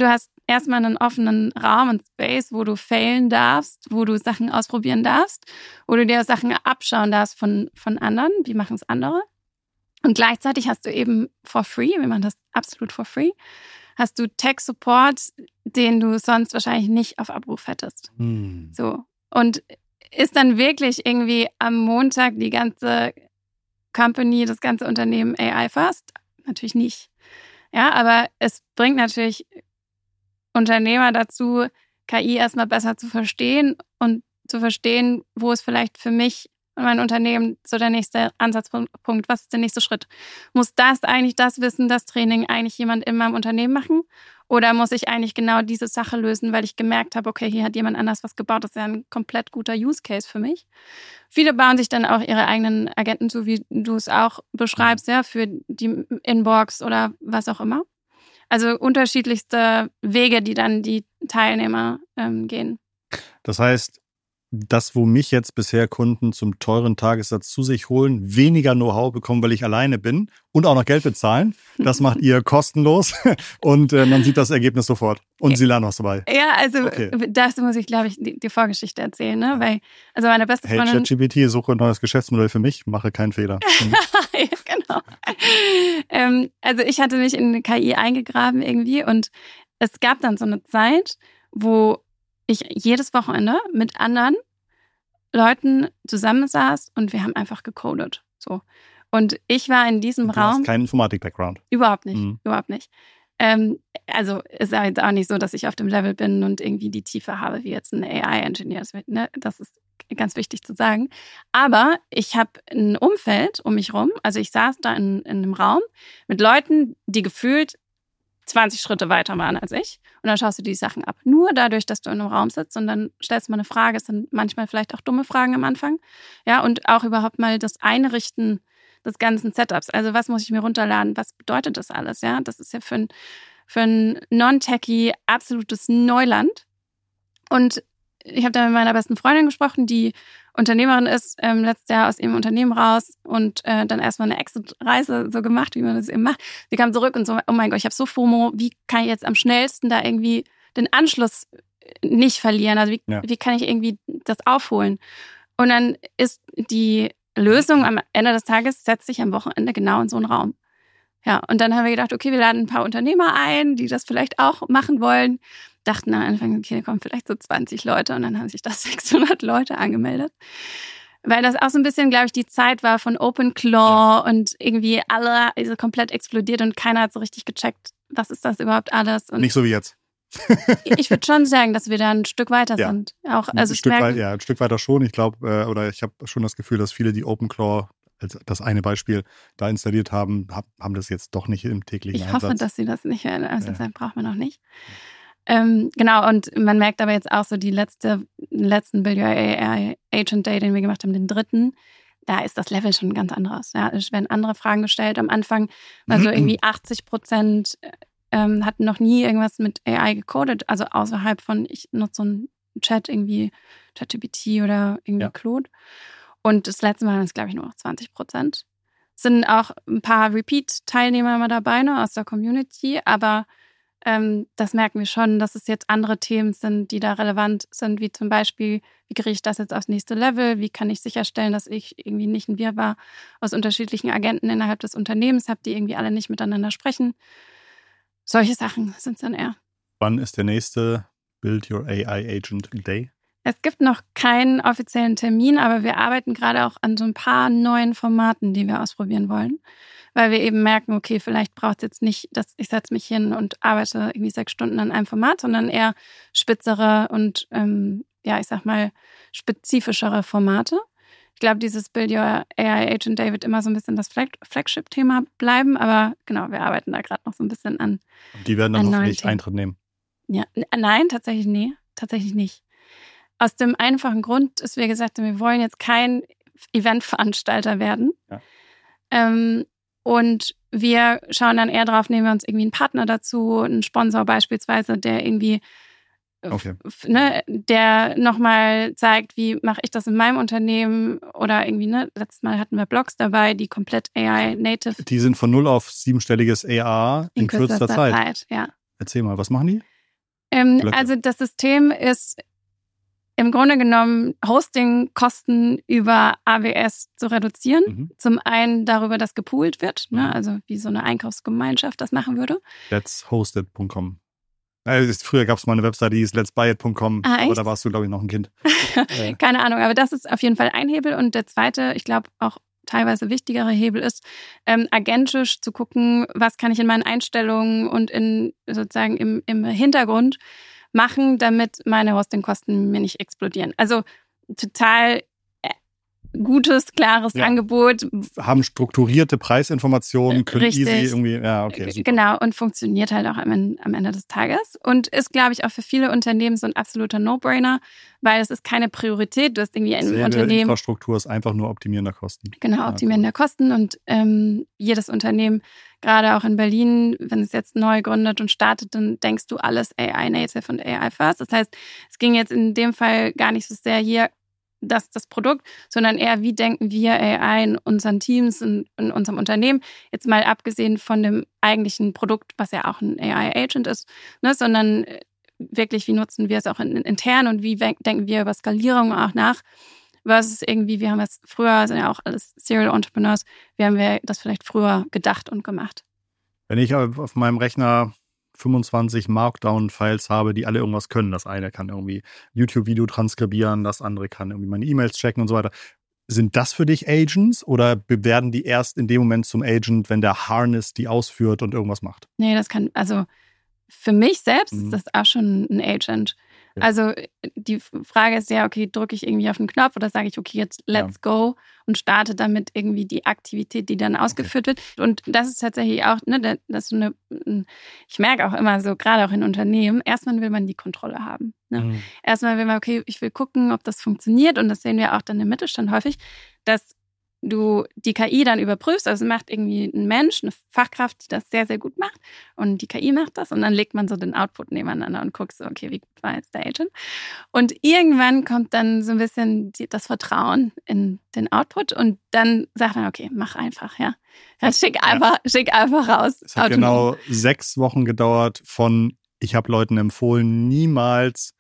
erstmal einen offenen Raum und Space, wo du failen darfst, wo du Sachen ausprobieren darfst, wo du dir Sachen abschauen darfst von, von anderen, wie machen es andere. Und gleichzeitig hast du eben for free, wir machen das absolut for free, hast du Tech-Support, den du sonst wahrscheinlich nicht auf Abruf hättest. Hm. So. Und ist dann wirklich irgendwie am Montag die ganze Company, das ganze Unternehmen A I first? Natürlich nicht. Ja, aber es bringt natürlich Unternehmer dazu, K I erstmal besser zu verstehen und zu verstehen, wo es vielleicht für mich und mein Unternehmen so der nächste Ansatzpunkt, was ist der nächste Schritt? Muss das eigentlich das Wissen, das Training eigentlich jemand in meinem Unternehmen machen? Oder muss ich eigentlich genau diese Sache lösen, weil ich gemerkt habe, okay, hier hat jemand anders was gebaut, das ist ja ein komplett guter Use Case für mich. Viele bauen sich dann auch ihre eigenen Agenten zu, wie du es auch beschreibst, ja, für die Inbox oder was auch immer. Also unterschiedlichste Wege, die dann die Teilnehmer ähm, gehen. Das heißt, das, wo mich jetzt bisher Kunden zum teuren Tagessatz zu sich holen, weniger Know-how bekommen, weil ich alleine bin und auch noch Geld bezahlen, das macht ihr kostenlos und äh, man sieht das Ergebnis sofort. Und Sie lernen was dabei. Ja, also okay. Das muss ich, glaube ich, die, die Vorgeschichte erzählen, ne? Weil, also meine beste hey, Freundin... Hey, ChatGPT, suche ein neues Geschäftsmodell für mich, mache keinen Fehler. Ja, genau. ähm, also ich hatte mich in K I eingegraben irgendwie und es gab dann so eine Zeit, wo ich jedes Wochenende mit anderen Leuten zusammensaß und wir haben einfach gecodet. So. Und ich war in diesem du Raum. Du hast keinen Informatik-Background. Überhaupt nicht, mhm. überhaupt nicht. Ähm, also ist ja jetzt auch nicht so, dass ich auf dem Level bin und irgendwie die Tiefe habe wie jetzt ein A I-Engineer. Ne? Das ist ganz wichtig zu sagen. Aber ich habe ein Umfeld um mich rum. Also ich saß da in, in einem Raum mit Leuten, die gefühlt zwanzig Schritte weiter waren als ich. Und dann schaust du die Sachen ab. Nur dadurch, dass du in einem Raum sitzt und dann stellst du mal eine Frage. Es sind manchmal vielleicht auch dumme Fragen am Anfang. Ja, und auch überhaupt mal das Einrichten des ganzen Setups. Also was muss ich mir runterladen? Was bedeutet das alles? Ja, das ist ja für ein, für ein Non-Techie absolutes Neuland. Und ich habe da mit meiner besten Freundin gesprochen, die Unternehmerin ist, ähm, letztes Jahr aus ihrem Unternehmen raus und äh, dann erstmal eine Exit-Reise so gemacht, wie man das eben macht. Sie kam zurück und so, oh mein Gott, ich habe so FOMO, wie kann ich jetzt am schnellsten da irgendwie den Anschluss nicht verlieren? Also wie, ja. wie kann ich irgendwie das aufholen? Und dann ist die Lösung am Ende des Tages, setzt sich am Wochenende genau in so einen Raum. Ja, und dann haben wir gedacht, okay, wir laden ein paar Unternehmer ein, die das vielleicht auch machen wollen. Dachten am Anfang, okay, da kommen vielleicht so zwanzig Leute und dann haben sich da sechshundert Leute angemeldet. Weil das auch so ein bisschen, glaube ich, die Zeit war von OpenClaw ja. und irgendwie alle also komplett explodiert und keiner hat so richtig gecheckt, was ist das überhaupt alles. Und nicht so wie jetzt. Ich würde schon sagen, dass wir da ein Stück weiter ja. sind. Auch, also ein, Stück weit, ja, ein Stück weiter schon. Ich glaube, äh, oder ich habe schon das Gefühl, dass viele, die OpenClaw als das eine Beispiel da installiert haben, haben das jetzt doch nicht im täglichen ich Einsatz. Ich hoffe, dass sie das nicht hören. Also ja. das braucht man noch nicht. Ähm, genau, und man merkt aber jetzt auch so die letzte, letzten Build Your A I Agent Day, den wir gemacht haben, den dritten, da ist das Level schon ganz anderes. Ja, es werden andere Fragen gestellt. Am Anfang war so irgendwie achtzig Prozent ähm, hatten noch nie irgendwas mit A I gecodet, also außerhalb von, ich nutze so einen Chat, irgendwie ChatGPT oder irgendwie ja. Claude. Und das letzte Mal waren es, glaube ich, nur noch zwanzig Prozent. Es sind auch ein paar Repeat-Teilnehmer immer dabei, ne, aus der Community, aber ähm, das merken wir schon, dass es jetzt andere Themen sind, die da relevant sind, wie zum Beispiel, wie kriege ich das jetzt aufs nächste Level, wie kann ich sicherstellen, dass ich irgendwie nicht ein Wirrwarr aus unterschiedlichen Agenten innerhalb des Unternehmens habe, die irgendwie alle nicht miteinander sprechen. Solche Sachen sind es dann eher. Wann ist der nächste Build Your A I Agent Day? Es gibt noch keinen offiziellen Termin, aber wir arbeiten gerade auch an so ein paar neuen Formaten, die wir ausprobieren wollen. Weil wir eben merken, okay, vielleicht braucht es jetzt nicht, dass ich setze mich hin und arbeite irgendwie sechs Stunden an einem Format, sondern eher spitzere und, ähm, ja, ich sag mal, spezifischere Formate. Ich glaube, dieses Build Your A I Agent Day wird immer so ein bisschen das Flag- Flagship-Thema bleiben, aber genau, wir arbeiten da gerade noch so ein bisschen an. Und die werden dann hoffentlich Eintritt nehmen? Ja, nein, tatsächlich nee, tatsächlich nicht. Aus dem einfachen Grund, dass wir gesagt haben, wir wollen jetzt kein Eventveranstalter werden. Ja. Ähm, und wir schauen dann eher drauf, nehmen wir uns irgendwie einen Partner dazu, einen Sponsor beispielsweise, der irgendwie, okay. f- ne, der nochmal zeigt, wie mache ich das in meinem Unternehmen oder irgendwie, ne, letztes Mal hatten wir Blogs dabei, die komplett A I-native. Die sind von null auf siebenstelliges A R in, in kürzester, kürzester Zeit. Zeit. Ja. Erzähl mal, was machen die? Ähm, also das System ist im Grunde genommen Hostingkosten über A W S zu reduzieren. Mhm. Zum einen darüber, dass gepoolt wird, mhm. ne? Also wie so eine Einkaufsgemeinschaft das machen würde. let's hosted punkt com. Also früher gab es mal eine Webseite, die hieß let's buy it punkt com, ah, aber da warst du, glaube ich, noch ein Kind. äh. Keine Ahnung, aber das ist auf jeden Fall ein Hebel. Und der zweite, ich glaube auch teilweise wichtigere Hebel ist, ähm, agentisch zu gucken, was kann ich in meinen Einstellungen und in sozusagen im, im Hintergrund machen, damit meine Hostingkosten mir nicht explodieren. Also total gutes, klares ja. Angebot. Haben strukturierte Preisinformationen, können Richtig. easy irgendwie, ja, okay. Super. Genau, und funktioniert halt auch am, am Ende des Tages. Und ist, glaube ich, auch für viele Unternehmen so ein absoluter No-Brainer, weil es ist keine Priorität. Du hast irgendwie ein Selbe Unternehmen. Infrastruktur ist einfach nur Optimieren der Kosten. Genau, Optimieren ja, der Kosten. Und ähm, jedes Unternehmen, gerade auch in Berlin, wenn es jetzt neu gründet und startet, dann denkst du alles A I-Native und A I-First. Das heißt, es ging jetzt in dem Fall gar nicht so sehr hier, das das Produkt, sondern eher, wie denken wir A I in unseren Teams, in, in unserem Unternehmen, jetzt mal abgesehen von dem eigentlichen Produkt, was ja auch ein A I-Agent ist, ne, sondern wirklich, wie nutzen wir es auch in, intern und wie denken wir über Skalierung auch nach, versus irgendwie, wir haben es früher, sind ja auch alles Serial Entrepreneurs, wie haben wir das vielleicht früher gedacht und gemacht. Wenn ich auf meinem Rechner fünfundzwanzig Markdown-Files habe, die alle irgendwas können. Das eine kann irgendwie YouTube-Video transkribieren, das andere kann irgendwie meine E-Mails checken und so weiter. Sind das für dich Agents oder werden die erst in dem Moment zum Agent, wenn der Harness die ausführt und irgendwas macht? Nee, das kann, also für mich selbst mhm. ist das auch schon ein Agent. Ja. Also die Frage ist ja, okay, drücke ich irgendwie auf den Knopf oder sage ich, okay, jetzt let's ja. go und starte damit irgendwie die Aktivität, die dann ausgeführt okay. wird. Und das ist tatsächlich auch, ne, das ist so eine, ich merke auch immer so, gerade auch in Unternehmen, erstmal will man die Kontrolle haben. Ne? Mhm. Erstmal will man, okay, ich will gucken, ob das funktioniert und das sehen wir auch dann im Mittelstand häufig, dass du die K I dann überprüfst, also macht irgendwie ein Mensch, eine Fachkraft, die das sehr, sehr gut macht und die K I macht das und dann legt man so den Output nebeneinander und guckst so, okay, wie war jetzt der Agent? Und irgendwann kommt dann so ein bisschen die, das Vertrauen in den Output und dann sagt man, okay, mach einfach, ja. ja schick einfach, ja. schick einfach raus. Es hat Autonomie. Genau sechs Wochen gedauert von, ich habe Leuten empfohlen, niemals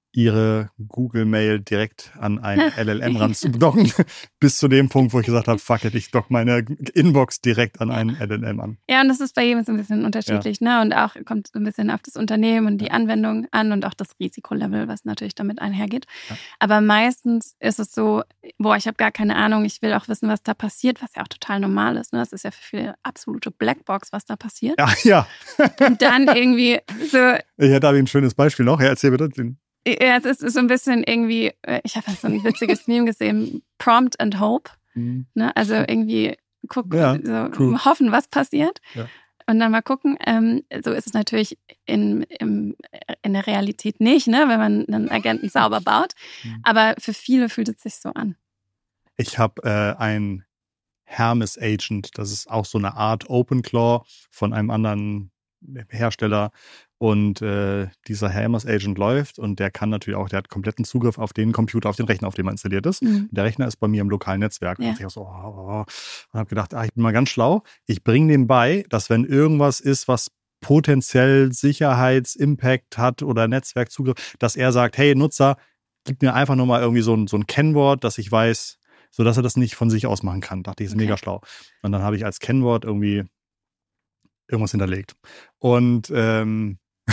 ihre Google-Mail direkt an ein L L M ranzudocken, bis zu dem Punkt, wo ich gesagt habe, fuck it, ich dock meine Inbox direkt an einen L L M an. Ja, und das ist bei jedem so ein bisschen unterschiedlich, ja. ne? Und auch kommt so ein bisschen auf das Unternehmen und die ja. Anwendung an und auch das Risikolevel, was natürlich damit einhergeht. Ja. Aber meistens ist es so, boah, ich habe gar keine Ahnung, ich will auch wissen, was da passiert, was ja auch total normal ist. Ne? Das ist ja für viele absolute Blackbox, was da passiert. Ja, ja. Und dann irgendwie so... Ich hätte aber ein schönes Beispiel noch. Ja, erzähl bitte den. Ja, es ist so ein bisschen irgendwie, ich habe so ein witziges Meme gesehen, Prompt and Hope. Mhm. Ne? Also irgendwie gucken, ja, so, cool. hoffen, was passiert. Ja. Und dann mal gucken. Ähm, so ist es natürlich in, im, in der Realität nicht, ne? wenn man einen Agenten sauber baut. Mhm. Aber für viele fühlt es sich so an. Ich habe äh, ein Hermes Agent, das ist auch so eine Art OpenClaw von einem anderen Hersteller. Und äh, dieser Hermes Agent läuft und der kann natürlich auch, der hat kompletten Zugriff auf den Computer, auf den Rechner, auf dem er installiert ist. Mhm. Der Rechner ist bei mir im lokalen Netzwerk. Ja. Und ich auch so, oh, oh, und habe gedacht, ah, ich bin mal ganz schlau. Ich bringe dem bei, dass wenn irgendwas ist, was potenziell Sicherheitsimpact hat oder Netzwerkzugriff, dass er sagt, hey Nutzer, gib mir einfach nur mal irgendwie so ein, so ein Kennwort, dass ich weiß, so dass er das nicht von sich aus machen kann. Dachte ich, ist okay. mega schlau. Und dann habe ich als Kennwort irgendwie irgendwas hinterlegt. Und ähm,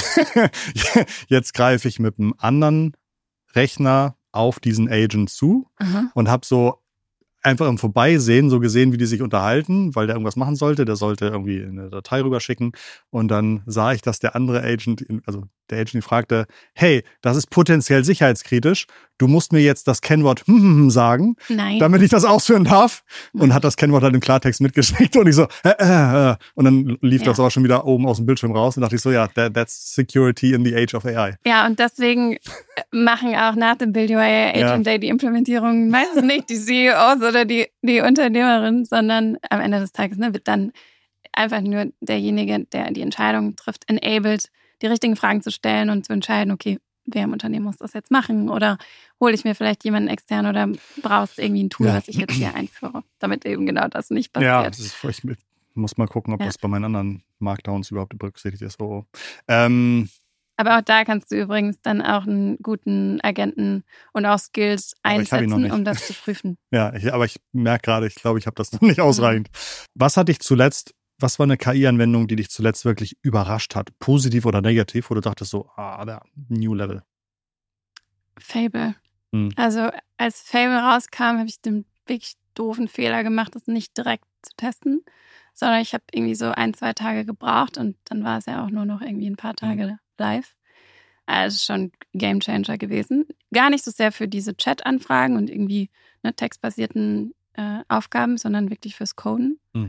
jetzt greife ich mit einem anderen Rechner auf diesen Agent zu Aha. und habe so einfach im Vorbeisehen so gesehen, wie die sich unterhalten, weil der irgendwas machen sollte. Der sollte irgendwie eine Datei rüberschicken. Und dann sah ich, dass der andere Agent, also der Agent fragte, hey, das ist potenziell sicherheitskritisch. Du musst mir jetzt das Kennwort sagen, Nein. damit ich das ausführen darf. Und hat das Kennwort halt im Klartext mitgeschickt. Und ich so, äh, äh, äh. Und dann lief ja. das auch schon wieder oben aus dem Bildschirm raus. Und dachte ich so, ja, that, that's security in the age of A I. Ja, und deswegen machen auch nach dem Build Your A I Agent ja. Day die Implementierung meistens nicht die C E Os oder die, die Unternehmerin, sondern am Ende des Tages ne, wird dann einfach nur derjenige, der die Entscheidung trifft, enabled, die richtigen Fragen zu stellen und zu entscheiden, okay, wer im Unternehmen muss das jetzt machen oder hole ich mir vielleicht jemanden extern oder brauchst du irgendwie ein Tool, ja. was ich jetzt hier einführe, damit eben genau das nicht passiert. Ja, das ist, ich muss mal gucken, ob ja. das bei meinen anderen Markdowns überhaupt berücksichtigt ist. Oh. Ähm, Aber auch da kannst du übrigens dann auch einen guten Agenten und auch Skills einsetzen, um das zu prüfen. Ja, ich, aber ich merke gerade, ich glaube, ich habe das noch nicht ausreichend. Mhm. Was hat dich zuletzt, was war eine K I-Anwendung, die dich zuletzt wirklich überrascht hat? Positiv oder negativ, wo du dachtest so, ah, der New Level. Fable. Hm. Also als Fable rauskam, habe ich den wirklich doofen Fehler gemacht, das nicht direkt zu testen, sondern ich habe irgendwie so ein, zwei Tage gebraucht und dann war es ja auch nur noch irgendwie ein paar Tage hm. live. Also schon Gamechanger gewesen. Gar nicht so sehr für diese Chat-Anfragen und irgendwie ne, textbasierten äh, Aufgaben, sondern wirklich fürs Coden. Hm.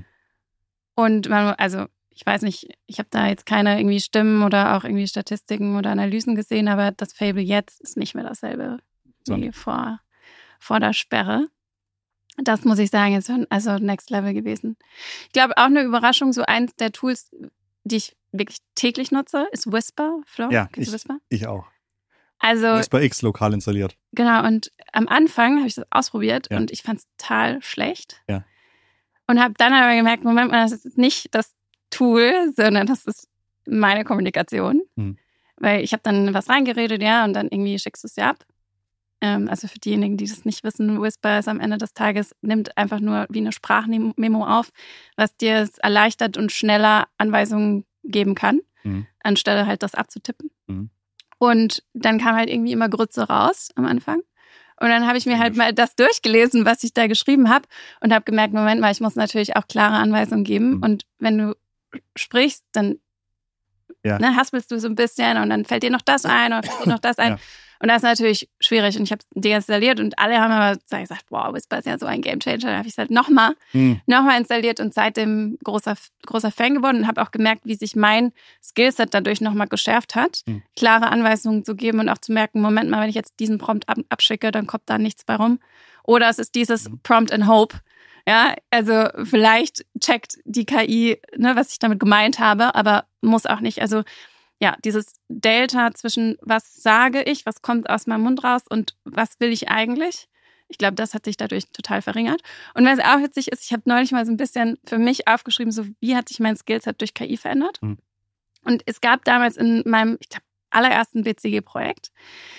Und man, also ich weiß nicht, ich habe da jetzt keine irgendwie Stimmen oder auch irgendwie Statistiken oder Analysen gesehen, aber das Fable jetzt ist nicht mehr dasselbe so. wie vor, vor der Sperre. Das muss ich sagen, ist also Next Level gewesen. Ich glaube auch eine Überraschung, so eins der Tools, die ich wirklich täglich nutze, ist Whisper. Flo, ja, ich, Whisper? ich auch. Also, Whisper X lokal installiert. Genau, und am Anfang habe ich das ausprobiert ja. und ich fand es total schlecht. Ja. Und habe dann aber gemerkt, Moment mal, das ist nicht das Tool, sondern das ist meine Kommunikation. Hm. Weil ich habe dann was reingeredet, ja, und dann irgendwie schickst du es ja ab. Ähm, also für diejenigen, die das nicht wissen, Whisper ist am Ende des Tages, nimmt einfach nur wie eine Sprachmemo auf, was dir es erleichtert und schneller Anweisungen geben kann, hm. anstelle halt das abzutippen. Hm. Und dann kam halt irgendwie immer Grütze raus am Anfang. Und dann habe ich mir halt mal das durchgelesen, was ich da geschrieben habe und habe gemerkt, Moment mal, ich muss natürlich auch klare Anweisungen geben. Mhm. Und wenn du sprichst, dann ja. ne, haspelst du so ein bisschen und dann fällt dir noch das ein oder fällt dir noch das ein. Ja. Und das ist natürlich schwierig. Und ich habe es deinstalliert und alle haben aber gesagt, wow, Whisper ist ja so ein Gamechanger. Dann habe ich es halt nochmal mhm. nochmal installiert und seitdem großer, großer Fan geworden und habe auch gemerkt, wie sich mein Skillset dadurch nochmal geschärft hat, mhm. klare Anweisungen zu geben und auch zu merken, Moment mal, wenn ich jetzt diesen Prompt ab- abschicke, dann kommt da nichts bei rum. Oder es ist dieses mhm. Prompt and Hope. Ja, also vielleicht checkt die K I, ne, was ich damit gemeint habe, aber muss auch nicht. Also ja, dieses Delta zwischen was sage ich, was kommt aus meinem Mund raus und was will ich eigentlich? Ich glaube, das hat sich dadurch total verringert. Und was auch witzig ist, ich habe neulich mal so ein bisschen für mich aufgeschrieben, so wie hat sich mein Skillset durch K I verändert? Mhm. Und es gab damals in meinem, ich glaube, allerersten B C G-Projekt,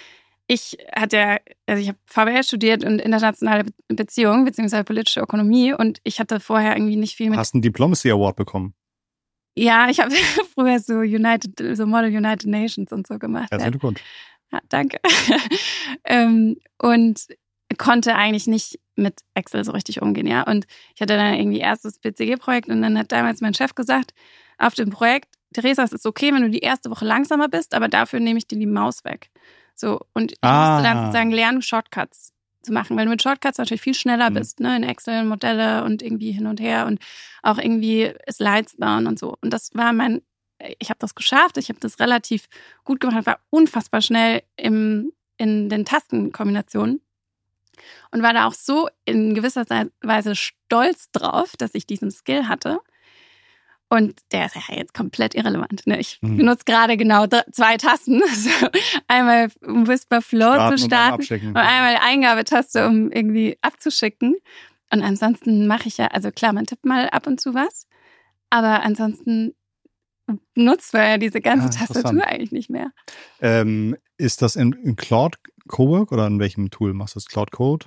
ich hatte, also ich habe V W L studiert und internationale Beziehungen beziehungsweise politische Ökonomie und ich hatte vorher irgendwie nicht viel mit... Hast einen Diplomacy Award bekommen? Ja, ich habe früher so United, so Model United Nations und so gemacht. Herzlichen Glückwunsch. Ja, danke. Und konnte eigentlich nicht mit Excel so richtig umgehen, ja. Und ich hatte dann irgendwie erstes B C G-Projekt und dann hat damals mein Chef gesagt, auf dem Projekt, Theresa, es ist okay, wenn du die erste Woche langsamer bist, aber dafür nehme ich dir die Maus weg. So, und ich ah. musste dann sozusagen lernen, Shortcuts zu machen, weil du mit Shortcuts natürlich viel schneller bist, ne, in Excel, Modelle und irgendwie hin und her und auch irgendwie Slides bauen und so. Und das war mein, ich habe das geschafft, ich habe das relativ gut gemacht, war unfassbar schnell im, in den Tastenkombinationen und war da auch so in gewisser Weise stolz drauf, dass ich diesen Skill hatte. Und der ist ja jetzt komplett irrelevant. Ne? Ich mhm. benutze gerade genau zwei Tasten. Also einmal um Whisper Flow starten zu starten und, und einmal die Eingabetaste, um irgendwie abzuschicken. Und ansonsten mache ich ja, also klar, man tippt mal ab und zu was, aber ansonsten nutzt man ja diese ganze ja, Tastatur eigentlich nicht mehr. Ähm, ist das in, in Cloud Cowork oder in welchem Tool machst du das? Cloud Code?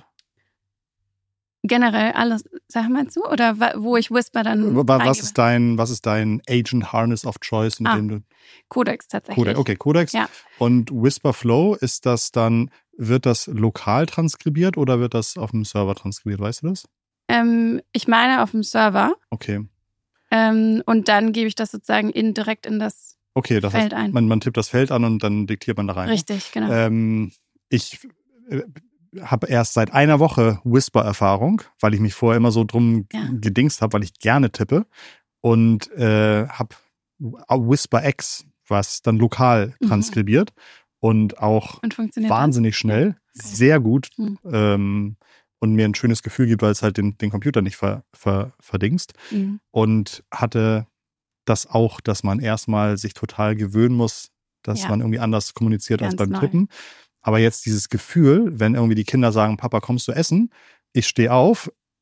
Generell alles, sag mal zu, oder wo ich Whisper dann Was ist dein, was ist dein Agent Harness of Choice, mit ah, dem du... Codex tatsächlich. Codex, okay, Codex. Ja. Und Whisper Flow, ist das dann, wird das lokal transkribiert oder wird das auf dem Server transkribiert, weißt du das? Ähm, ich meine auf dem Server. Okay. Ähm, und dann gebe ich das sozusagen in, direkt in das okay, das Feld heißt, ein. Man, man tippt das Feld an und dann diktiert man da rein. Richtig, genau. Ähm, ich... Äh, habe erst seit einer Woche Whisper-Erfahrung, weil ich mich vorher immer so drum ja. gedingst habe, weil ich gerne tippe und äh, habe Whisper X, was dann lokal transkribiert mhm. und auch und wahnsinnig das? schnell, ja. sehr gut mhm. ähm, und mir ein schönes Gefühl gibt, weil es halt den, den Computer nicht ver, ver, verdingst mhm. und hatte das auch, dass man erstmal sich total gewöhnen muss, dass ja. man irgendwie anders kommuniziert Ganz als beim neu. Tippen. Aber jetzt dieses Gefühl, wenn irgendwie die Kinder sagen, Papa, kommst du essen? Ich stehe auf,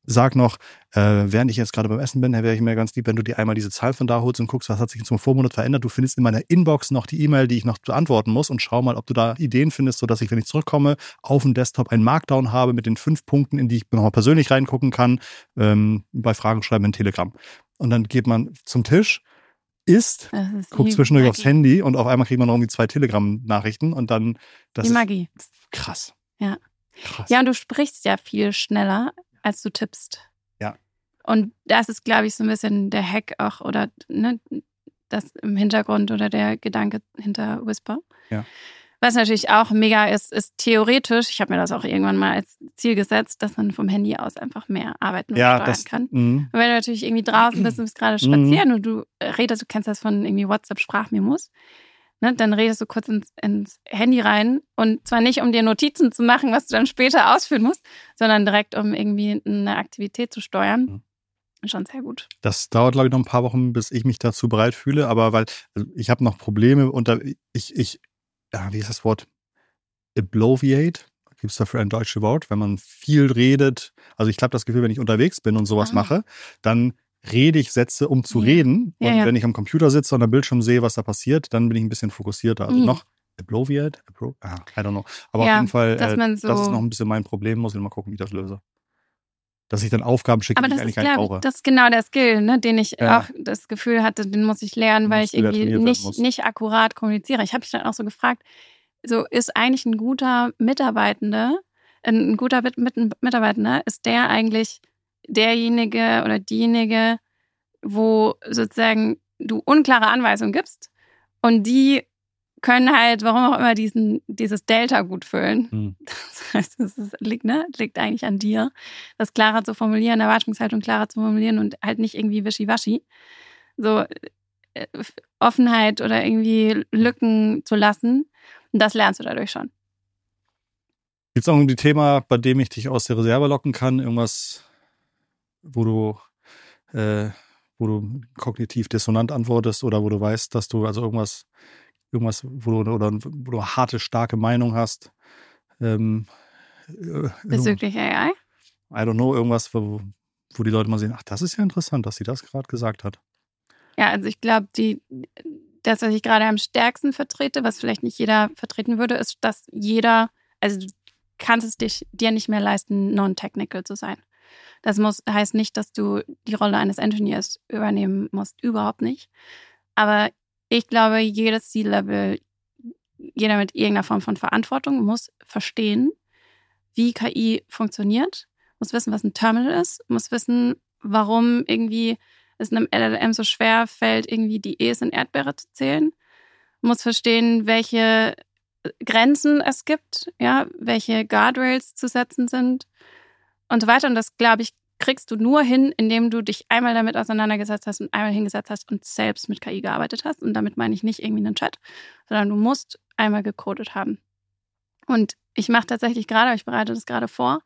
sag noch, äh, während ich jetzt gerade beim Essen bin, wäre ich mir ganz lieb, wenn du dir einmal diese Zahl von da holst und guckst, was hat sich zum Vormonat verändert. Du findest in meiner Inbox noch die E-Mail, die ich noch beantworten muss und schau mal, ob du da Ideen findest, sodass ich, wenn ich zurückkomme, auf dem Desktop einen Markdown habe mit den fünf Punkten, in die ich nochmal persönlich reingucken kann, ähm, bei Fragen schreiben in Telegram. Und dann geht man zum Tisch, isst, guckt zwischendurch Magie. Aufs Handy und auf einmal kriegt man noch irgendwie zwei Telegram-Nachrichten und dann das die Magie. Ist krass. Ja. Krass. Ja, und du sprichst ja viel schneller, als du tippst. Ja. Und das ist, glaube ich, so ein bisschen der Hack auch oder ne, das im Hintergrund oder der Gedanke hinter Whisper. Ja. Was natürlich auch mega ist, ist theoretisch, ich habe mir das auch irgendwann mal als Ziel gesetzt, dass man vom Handy aus einfach mehr arbeiten und ja, steuern das, kann. Und wenn du natürlich irgendwie draußen bist und bist gerade spazieren und du redest, du kennst das von irgendwie WhatsApp-Sprachmemos, ne, dann redest du kurz ins, ins Handy rein und zwar nicht, um dir Notizen zu machen, was du dann später ausführen musst, sondern direkt, um irgendwie eine Aktivität zu steuern. Mhm. Schon sehr gut. Das dauert, glaube ich, noch ein paar Wochen, bis ich mich dazu bereit fühle, aber weil also ich habe noch Probleme und da, ich, ich, ja, wie ist das Wort? Abloviate? Gibt es dafür ein deutsches Wort? Wenn man viel redet, also ich habe das Gefühl, wenn ich unterwegs bin und sowas ah. mache, dann rede ich Sätze, um zu ja. reden. Und ja, ja. wenn ich am Computer sitze und am Bildschirm sehe, was da passiert, dann bin ich ein bisschen fokussierter. Also mhm. noch Abloviate? Abro- ah, I don't know. Aber ja, auf jeden Fall, äh, so das ist noch ein bisschen mein Problem. Muss ich mal gucken, wie ich das löse. Dass ich dann Aufgaben schicke, die ich eigentlich gar nicht brauche. Das ist genau der Skill, ne, den ich ja. auch das Gefühl hatte, den muss ich lernen, weil ich irgendwie nicht, nicht akkurat kommuniziere. Ich habe mich dann auch so gefragt, so ist eigentlich ein guter Mitarbeitender, ein guter Mitarbeitender, ist der eigentlich derjenige oder diejenige, wo sozusagen du unklare Anweisungen gibst und die können halt, warum auch immer, diesen, dieses Delta gut füllen. Hm. Das heißt, es ist, liegt, ne, liegt eigentlich an dir, das klarer zu formulieren, Erwartungshaltung klarer zu formulieren und halt nicht irgendwie wischiwaschi. So äh, Offenheit oder irgendwie Lücken zu lassen. Und das lernst du dadurch schon. Gibt es auch ein Thema, bei dem ich dich aus der Reserve locken kann? Irgendwas, wo du, äh, wo du kognitiv dissonant antwortest oder wo du weißt, dass du also irgendwas Irgendwas, wo du, oder, wo du harte, starke Meinung hast. Ähm, Bezüglich A I? I don't know, irgendwas, wo, wo die Leute mal sehen, ach, das ist ja interessant, dass sie das gerade gesagt hat. Ja, also ich glaube, die, das, was ich gerade am stärksten vertrete, was vielleicht nicht jeder vertreten würde, ist, dass jeder, also du kannst es dich, dir nicht mehr leisten, non-technical zu sein. Das muss, heißt nicht, dass du die Rolle eines Engineers übernehmen musst, überhaupt nicht. Aber ich glaube, jedes C-Level, jeder mit irgendeiner Form von Verantwortung muss verstehen, wie K I funktioniert, muss wissen, was ein Terminal ist, muss wissen, warum irgendwie es einem L L M so schwer fällt, irgendwie die E's in Erdbeere zu zählen, muss verstehen, welche Grenzen es gibt, ja, welche Guardrails zu setzen sind und so weiter. Und das, glaube ich, kriegst du nur hin, indem du dich einmal damit auseinandergesetzt hast und einmal hingesetzt hast und selbst mit K I gearbeitet hast. Und damit meine ich nicht irgendwie einen Chat, sondern du musst einmal gecodet haben. Und ich mache tatsächlich gerade, ich bereite das gerade vor,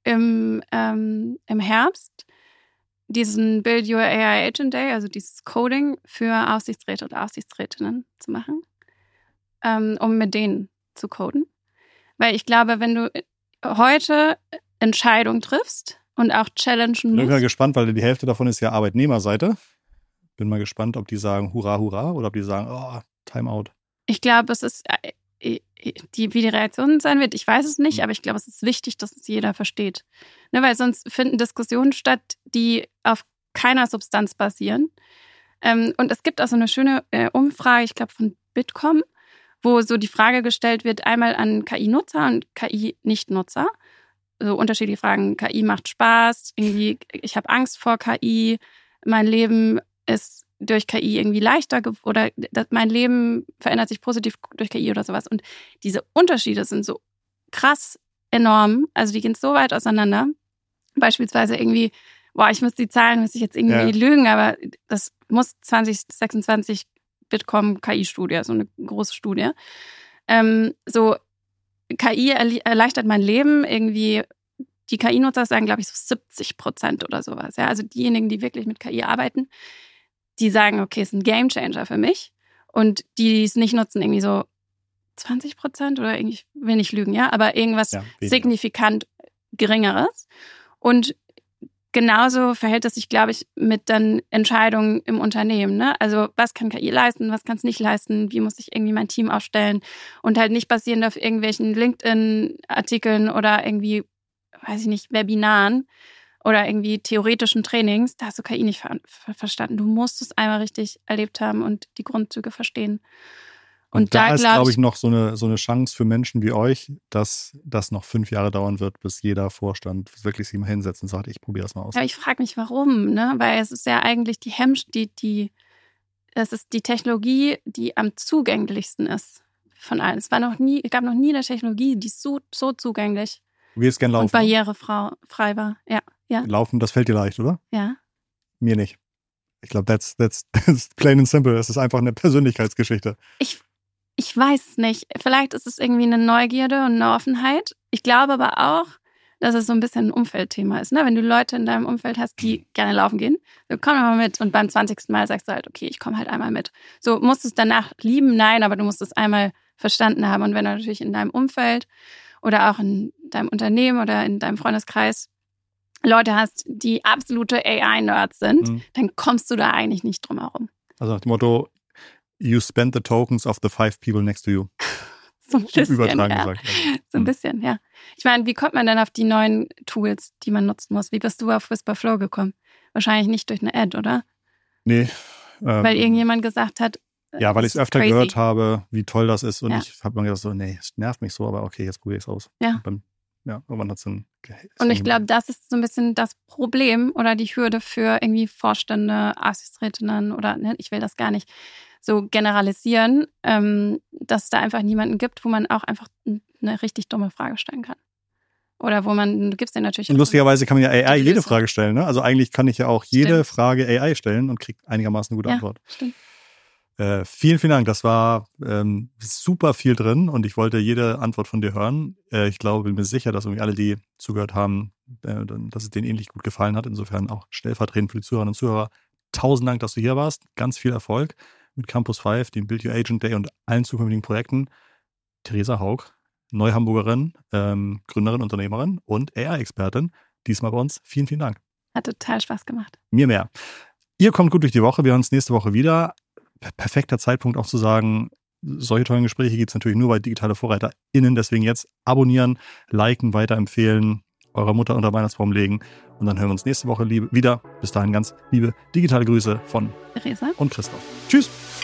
im, ähm, im Herbst diesen Build Your A I Agent Day, also dieses Coding für Aufsichtsräte oder Aufsichtsrätinnen zu machen, ähm, um mit denen zu coden. Weil ich glaube, wenn du heute Entscheidungen triffst, und auch challengen muss. Ich bin mal gespannt, weil die Hälfte davon ist ja Arbeitnehmerseite. Bin mal gespannt, ob die sagen Hurra, Hurra oder ob die sagen, oh, Timeout. Ich glaube, es ist, die, wie die Reaktion sein wird, ich weiß es nicht, mhm. aber ich glaube, es ist wichtig, dass es jeder versteht. Ne, weil sonst finden Diskussionen statt, die auf keiner Substanz basieren. Ähm, und es gibt auch so eine schöne äh, Umfrage, ich glaube von Bitkom, wo so die Frage gestellt wird, einmal an K I-Nutzer und K I-Nicht-Nutzer. So unterschiedliche Fragen. K I macht Spaß, irgendwie, ich habe Angst vor K I, mein Leben ist durch K I irgendwie leichter ge- oder das, mein Leben verändert sich positiv durch K I oder sowas. Und diese Unterschiede sind so krass enorm, also die gehen so weit auseinander. Beispielsweise irgendwie, boah, ich muss die Zahlen, muss ich jetzt irgendwie ja. lügen, aber das muss zwanzig sechsundzwanzig Bitkom K I-Studie, so eine große Studie. Ähm, so K I erleichtert mein Leben, irgendwie, die K I-Nutzer sagen, glaube ich, so siebzig Prozent oder sowas. Ja? Also diejenigen, die wirklich mit K I arbeiten, die sagen, okay, es ist ein Gamechanger für mich. Und die, die es nicht nutzen, irgendwie so zwanzig Prozent oder irgendwie, ich will nicht lügen, ja, aber irgendwas ja, signifikant Geringeres. Und genauso verhält es sich, glaube ich, mit dann Entscheidungen im Unternehmen. Ne? Also was kann K I leisten, was kann es nicht leisten, wie muss ich irgendwie mein Team aufstellen und halt nicht basierend auf irgendwelchen LinkedIn-Artikeln oder irgendwie, weiß ich nicht, Webinaren oder irgendwie theoretischen Trainings. Da hast du K I nicht ver- ver- verstanden. Du musst es einmal richtig erlebt haben und die Grundzüge verstehen. Und, und da, da ist, glaube glaub ich, noch so eine, so eine Chance für Menschen wie euch, dass das noch fünf Jahre dauern wird, bis jeder Vorstand wirklich sich mal hinsetzt und sagt, ich probiere das mal aus. Aber ich frage mich, warum, ne? Weil es ist ja eigentlich die Hemm, die, die, es ist die Technologie, die am zugänglichsten ist von allen. Es war noch nie, es gab noch nie eine Technologie, die so, so zugänglich Du gehst gern laufen. und barrierefrei war. Ja, ja. Laufen, das fällt dir leicht, oder? Ja. Mir nicht. Ich glaube, that's, that's, that's plain and simple. Das ist einfach eine Persönlichkeitsgeschichte. Ich Ich weiß es nicht. Vielleicht ist es irgendwie eine Neugierde und eine Offenheit. Ich glaube aber auch, dass es so ein bisschen ein Umfeldthema ist. Ne? Wenn du Leute in deinem Umfeld hast, die gerne laufen gehen, so komm doch mal mit. Und beim zwanzigsten Mal sagst du halt, okay, ich komme halt einmal mit. So, musst du es danach lieben? Nein, aber du musst es einmal verstanden haben. Und wenn du natürlich in deinem Umfeld oder auch in deinem Unternehmen oder in deinem Freundeskreis Leute hast, die absolute A I-Nerds sind, mhm. dann kommst du da eigentlich nicht drum herum. Also nach dem Motto, you spend the tokens of the five people next to you. So ein bisschen, Übertragen ja. gesagt. So ein bisschen, ja. Ich meine, wie kommt man denn auf die neuen Tools, die man nutzen muss? Wie bist du auf Whisperflow gekommen? Wahrscheinlich nicht durch eine Ad, oder? Nee. Ähm, weil irgendjemand gesagt hat, ja, weil ich es öfter crazy. gehört habe, wie toll das ist. Und ja. ich habe mir gedacht so, nee, es nervt mich so, aber okay, jetzt probiere ich es aus. Ja. Dann, ja, irgendwann hat es dann... Und ich glaube, das ist so ein bisschen das Problem oder die Hürde für irgendwie Vorstände, Aufsichtsrätinnen oder, ne, ich will das gar nicht so generalisieren, ähm, dass es da einfach niemanden gibt, wo man auch einfach eine richtig dumme Frage stellen kann. Oder wo man, du gibst dir natürlich... Und lustigerweise kann man ja A I jede Frage stellen. Ne? Also eigentlich kann ich ja auch jede stimmt. Frage A I stellen und kriege einigermaßen eine gute ja, Antwort. Stimmt. Äh, vielen, vielen Dank. Das war ähm, super viel drin und ich wollte jede Antwort von dir hören. Äh, ich glaube, bin mir sicher, dass irgendwie alle, die zugehört haben, äh, dass es denen ähnlich gut gefallen hat. Insofern auch stellvertretend für die Zuhörerinnen und Zuhörer. Tausend Dank, dass du hier warst. Ganz viel Erfolg mit Campus fünf, dem Build Your Agent Day und allen zukünftigen Projekten. Theresa Haug, Neuhamburgerin, ähm, Gründerin, Unternehmerin und A I-Expertin. Diesmal bei uns. Vielen, vielen Dank. Hat total Spaß gemacht. Mir mehr. Ihr kommt gut durch die Woche. Wir hören uns nächste Woche wieder. Perfekter Zeitpunkt auch zu sagen, solche tollen Gespräche gibt es natürlich nur bei digitale VorreiterInnen. Deswegen jetzt abonnieren, liken, weiterempfehlen, eurer Mutter unter Weihnachtsbaum legen. Und dann hören wir uns nächste Woche liebe, wieder. Bis dahin ganz liebe digitale Grüße von Theresa und Christoph. Tschüss.